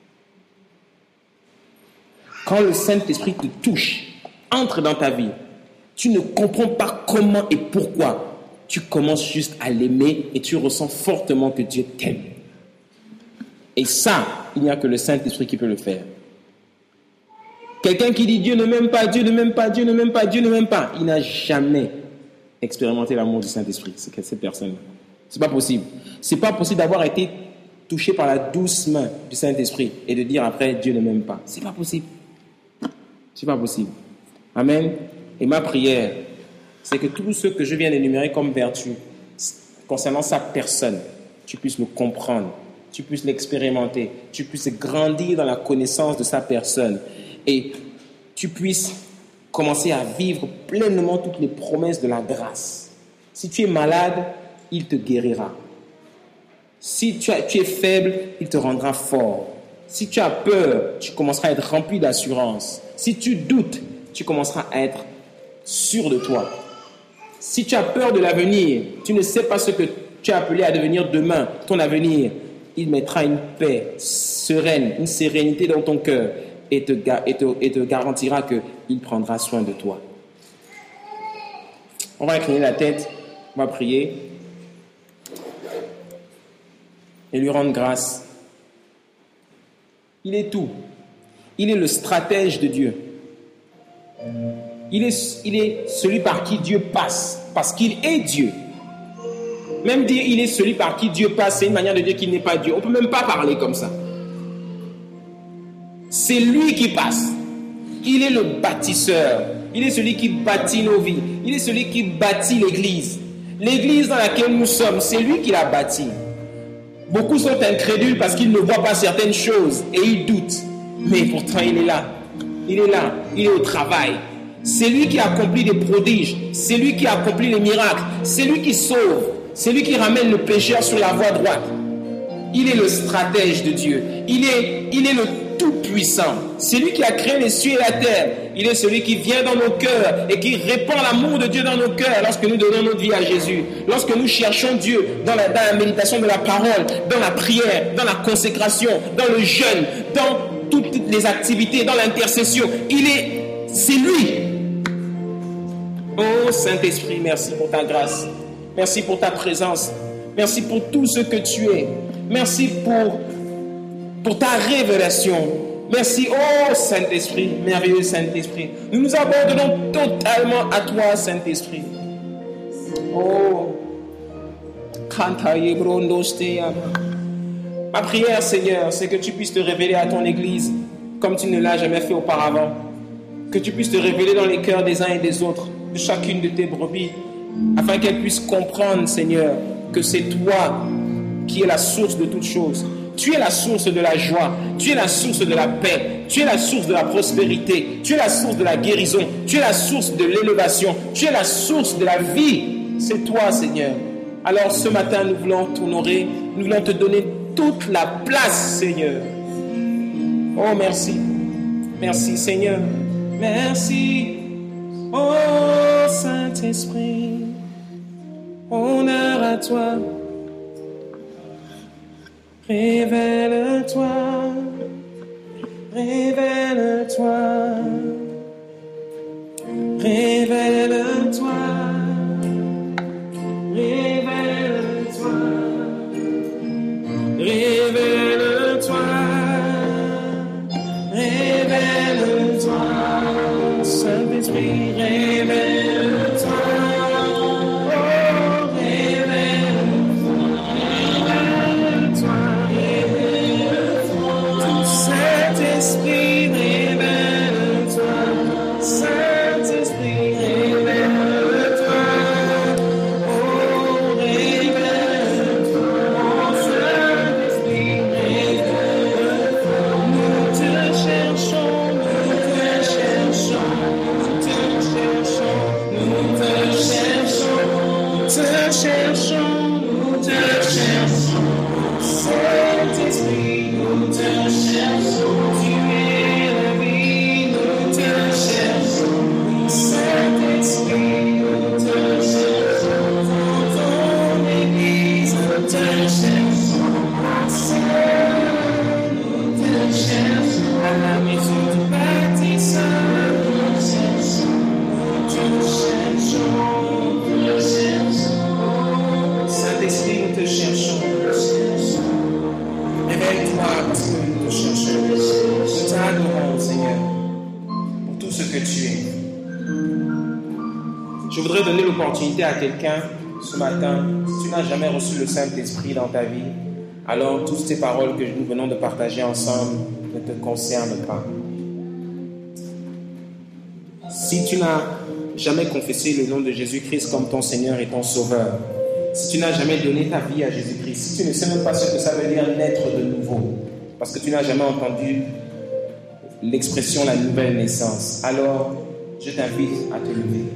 Quand le Saint-Esprit te touche, entre dans ta vie, tu ne comprends pas comment et pourquoi. Tu commences juste à l'aimer et tu ressens fortement que Dieu t'aime. Et ça, il n'y a que le Saint-Esprit qui peut le faire. Quelqu'un qui dit Dieu ne m'aime pas, Dieu ne m'aime pas, Dieu ne m'aime pas, Dieu ne m'aime pas, il n'a jamais expérimenté l'amour du Saint-Esprit. C'est cette personne. C'est pas possible. C'est pas possible d'avoir été touché par la douce main du Saint-Esprit et de dire après Dieu ne m'aime pas. C'est pas possible. C'est pas possible. Amen. Et ma prière, c'est que tout ce que je viens d'énumérer comme vertu concernant sa personne, tu puisses le comprendre, tu puisses l'expérimenter, tu puisses grandir dans la connaissance de sa personne et tu puisses commencer à vivre pleinement toutes les promesses de la grâce. Si tu es malade, il te guérira. Si tu es faible, il te rendra fort. Si tu as peur, tu commenceras à être rempli d'assurance. Si tu doutes, tu commenceras à être sûr de toi. Si tu as peur de l'avenir, tu ne sais pas ce que tu es appelé à devenir demain, ton avenir, il mettra une paix sereine, une sérénité dans ton cœur et te garantira qu'il prendra soin de toi. On va incliner la tête, on va prier et lui rendre grâce. Il est tout. Il est le stratège de Dieu. Il est celui par qui Dieu passe, parce qu'il est Dieu. Même dire il est celui par qui Dieu passe, c'est une manière de dire qu'il n'est pas Dieu. On ne peut même pas parler comme ça. C'est lui qui passe. Il est le bâtisseur. Il est celui qui bâtit nos vies. Il est celui qui bâtit l'Église. L'Église dans laquelle nous sommes, c'est lui qui l'a bâtie. Beaucoup sont incrédules parce qu'ils ne voient pas certaines choses et ils doutent. Mais pourtant, il est là. Il est là. Il est au travail. C'est lui qui accomplit des prodiges. C'est lui qui accomplit les miracles. C'est lui qui sauve. C'est lui qui ramène le pécheur sur la voie droite. Il est le stratège de Dieu. Il est le tout-puissant. C'est lui qui a créé les cieux et la terre. Il est celui qui vient dans nos cœurs et qui répand l'amour de Dieu dans nos cœurs lorsque nous donnons notre vie à Jésus. Lorsque nous cherchons Dieu dans la méditation de la parole, dans la prière, dans la consécration, dans le jeûne, dans toutes les activités, dans l'intercession. C'est lui. Oh Saint-Esprit, merci pour ta grâce. Merci pour ta présence. Merci pour tout ce que tu es. Merci pour ta révélation. Merci, oh Saint-Esprit, merveilleux Saint-Esprit. Nous nous abandonnons totalement à toi, Saint-Esprit. Oh, ma prière, Seigneur, c'est que tu puisses te révéler à ton Église comme tu ne l'as jamais fait auparavant. Que tu puisses te révéler dans les cœurs des uns et des autres, de chacune de tes brebis, afin qu'elles puissent comprendre, Seigneur, que c'est toi qui es la source de toutes choses. Tu es la source de la joie, tu es la source de la paix, tu es la source de la prospérité, tu es la source de la guérison, tu es la source de l'élévation, tu es la source de la vie. C'est toi, Seigneur. Alors ce matin, nous voulons t'honorer, nous voulons te donner toute la place, Seigneur. Oh, merci. Merci, Seigneur. Merci. Oh, Saint-Esprit. Honneur à toi. Révèle-toi. Révèle-toi. Révèle-toi. Révèle-toi. Révèle-toi. Révèle-toi. Saint-Esprit, révèle-toi. Oh, révèle-toi. Révèle-toi. Révèle-toi. Tout Saint-Esprit, révèle-toi. Saint-Esprit, révèle-toi. Oh, révèle-toi. Saint-Esprit, révèle-toi. Nous te cherchons, nous te cherchons, nous te cherchons, nous te cherchons, nous te cherchons. Saint-Esprit, nous te cherchons. Tu es la vie, nous te cherchons. Saint-Esprit, nous te cherchons. Dans ton Église, nous te cherchons. Nous te cherchons. À la maison du bâtisseur, nous te cherchons. Nous te cherchons. Nous te cherchons. Saint-Esprit, nous te cherchons. Réveille-toi parce que nous te cherchons. Nous t'adorons, Seigneur, pour tout ce que tu es. Je voudrais donner l'opportunité à quelqu'un ce matin. Si tu n'as jamais reçu le Saint-Esprit dans ta vie, alors toutes ces paroles que nous venons de partager ensemble ne te concernent pas. Si tu n'as jamais confessé le nom de Jésus-Christ comme ton Seigneur et ton Sauveur, si tu n'as jamais donné ta vie à Jésus-Christ, si tu ne sais même pas ce que ça veut dire naître de nouveau, parce que tu n'as jamais entendu l'expression la nouvelle naissance, alors je t'invite à te lever.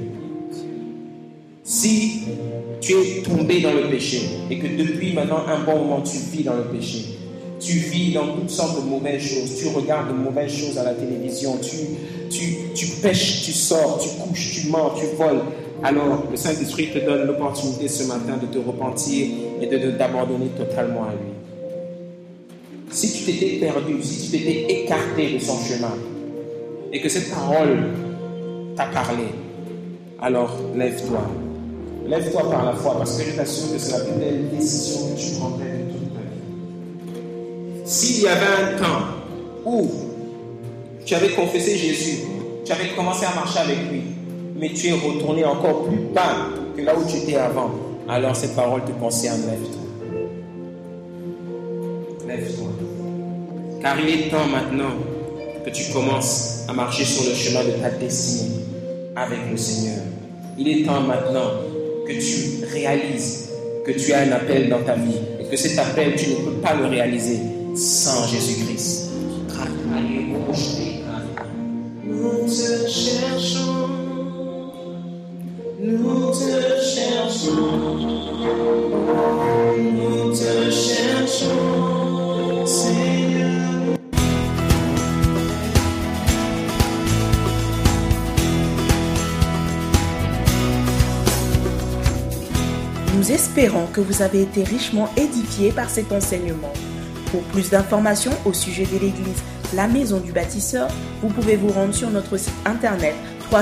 Si tu es tombé dans le péché et que depuis maintenant un bon moment tu vis dans le péché, tu vis dans toutes sortes de mauvaises choses, tu regardes de mauvaises choses à la télévision, tu pêches, tu sors, tu couches, tu mens, tu voles, alors le Saint-Esprit te donne l'opportunité ce matin de te repentir et d'abandonner totalement à lui. Si tu t'étais perdu, si tu t'étais écarté de son chemin et que cette parole t'a parlé, alors lève-toi. Lève-toi par la foi, parce que je t'assure que c'est la plus belle décision que tu prendrais de toute ta vie. S'il y avait un temps où tu avais confessé Jésus, tu avais commencé à marcher avec lui, mais tu es retourné encore plus bas que là où tu étais avant, alors cette parole te concerne, lève-toi. Lève-toi. Car il est temps maintenant que tu commences à marcher sur le chemin de ta destinée avec le Seigneur. Il est temps maintenant que tu réalises que tu as un appel dans ta vie et que cet appel, tu ne peux pas le réaliser sans Jésus-Christ. Nous te cherchons, nous te cherchons, nous te cherchons, Seigneur. Nous espérons que vous avez été richement édifiés par cet enseignement. Pour plus d'informations au sujet de l'église La Maison du Bâtisseur, vous pouvez vous rendre sur notre site internet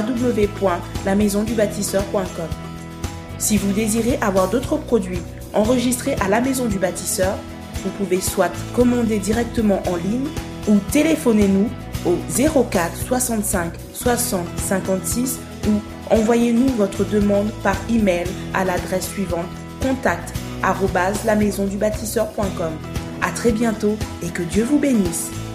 www.lamaisondubâtisseur.com. Si vous désirez avoir d'autres produits enregistrés à La Maison du Bâtisseur, vous pouvez soit commander directement en ligne ou téléphonez-nous au 04 65 60 56 ou envoyez-nous votre demande par email à l'adresse suivante contact@lamaisondubâtisseur.com. À très bientôt et que Dieu vous bénisse.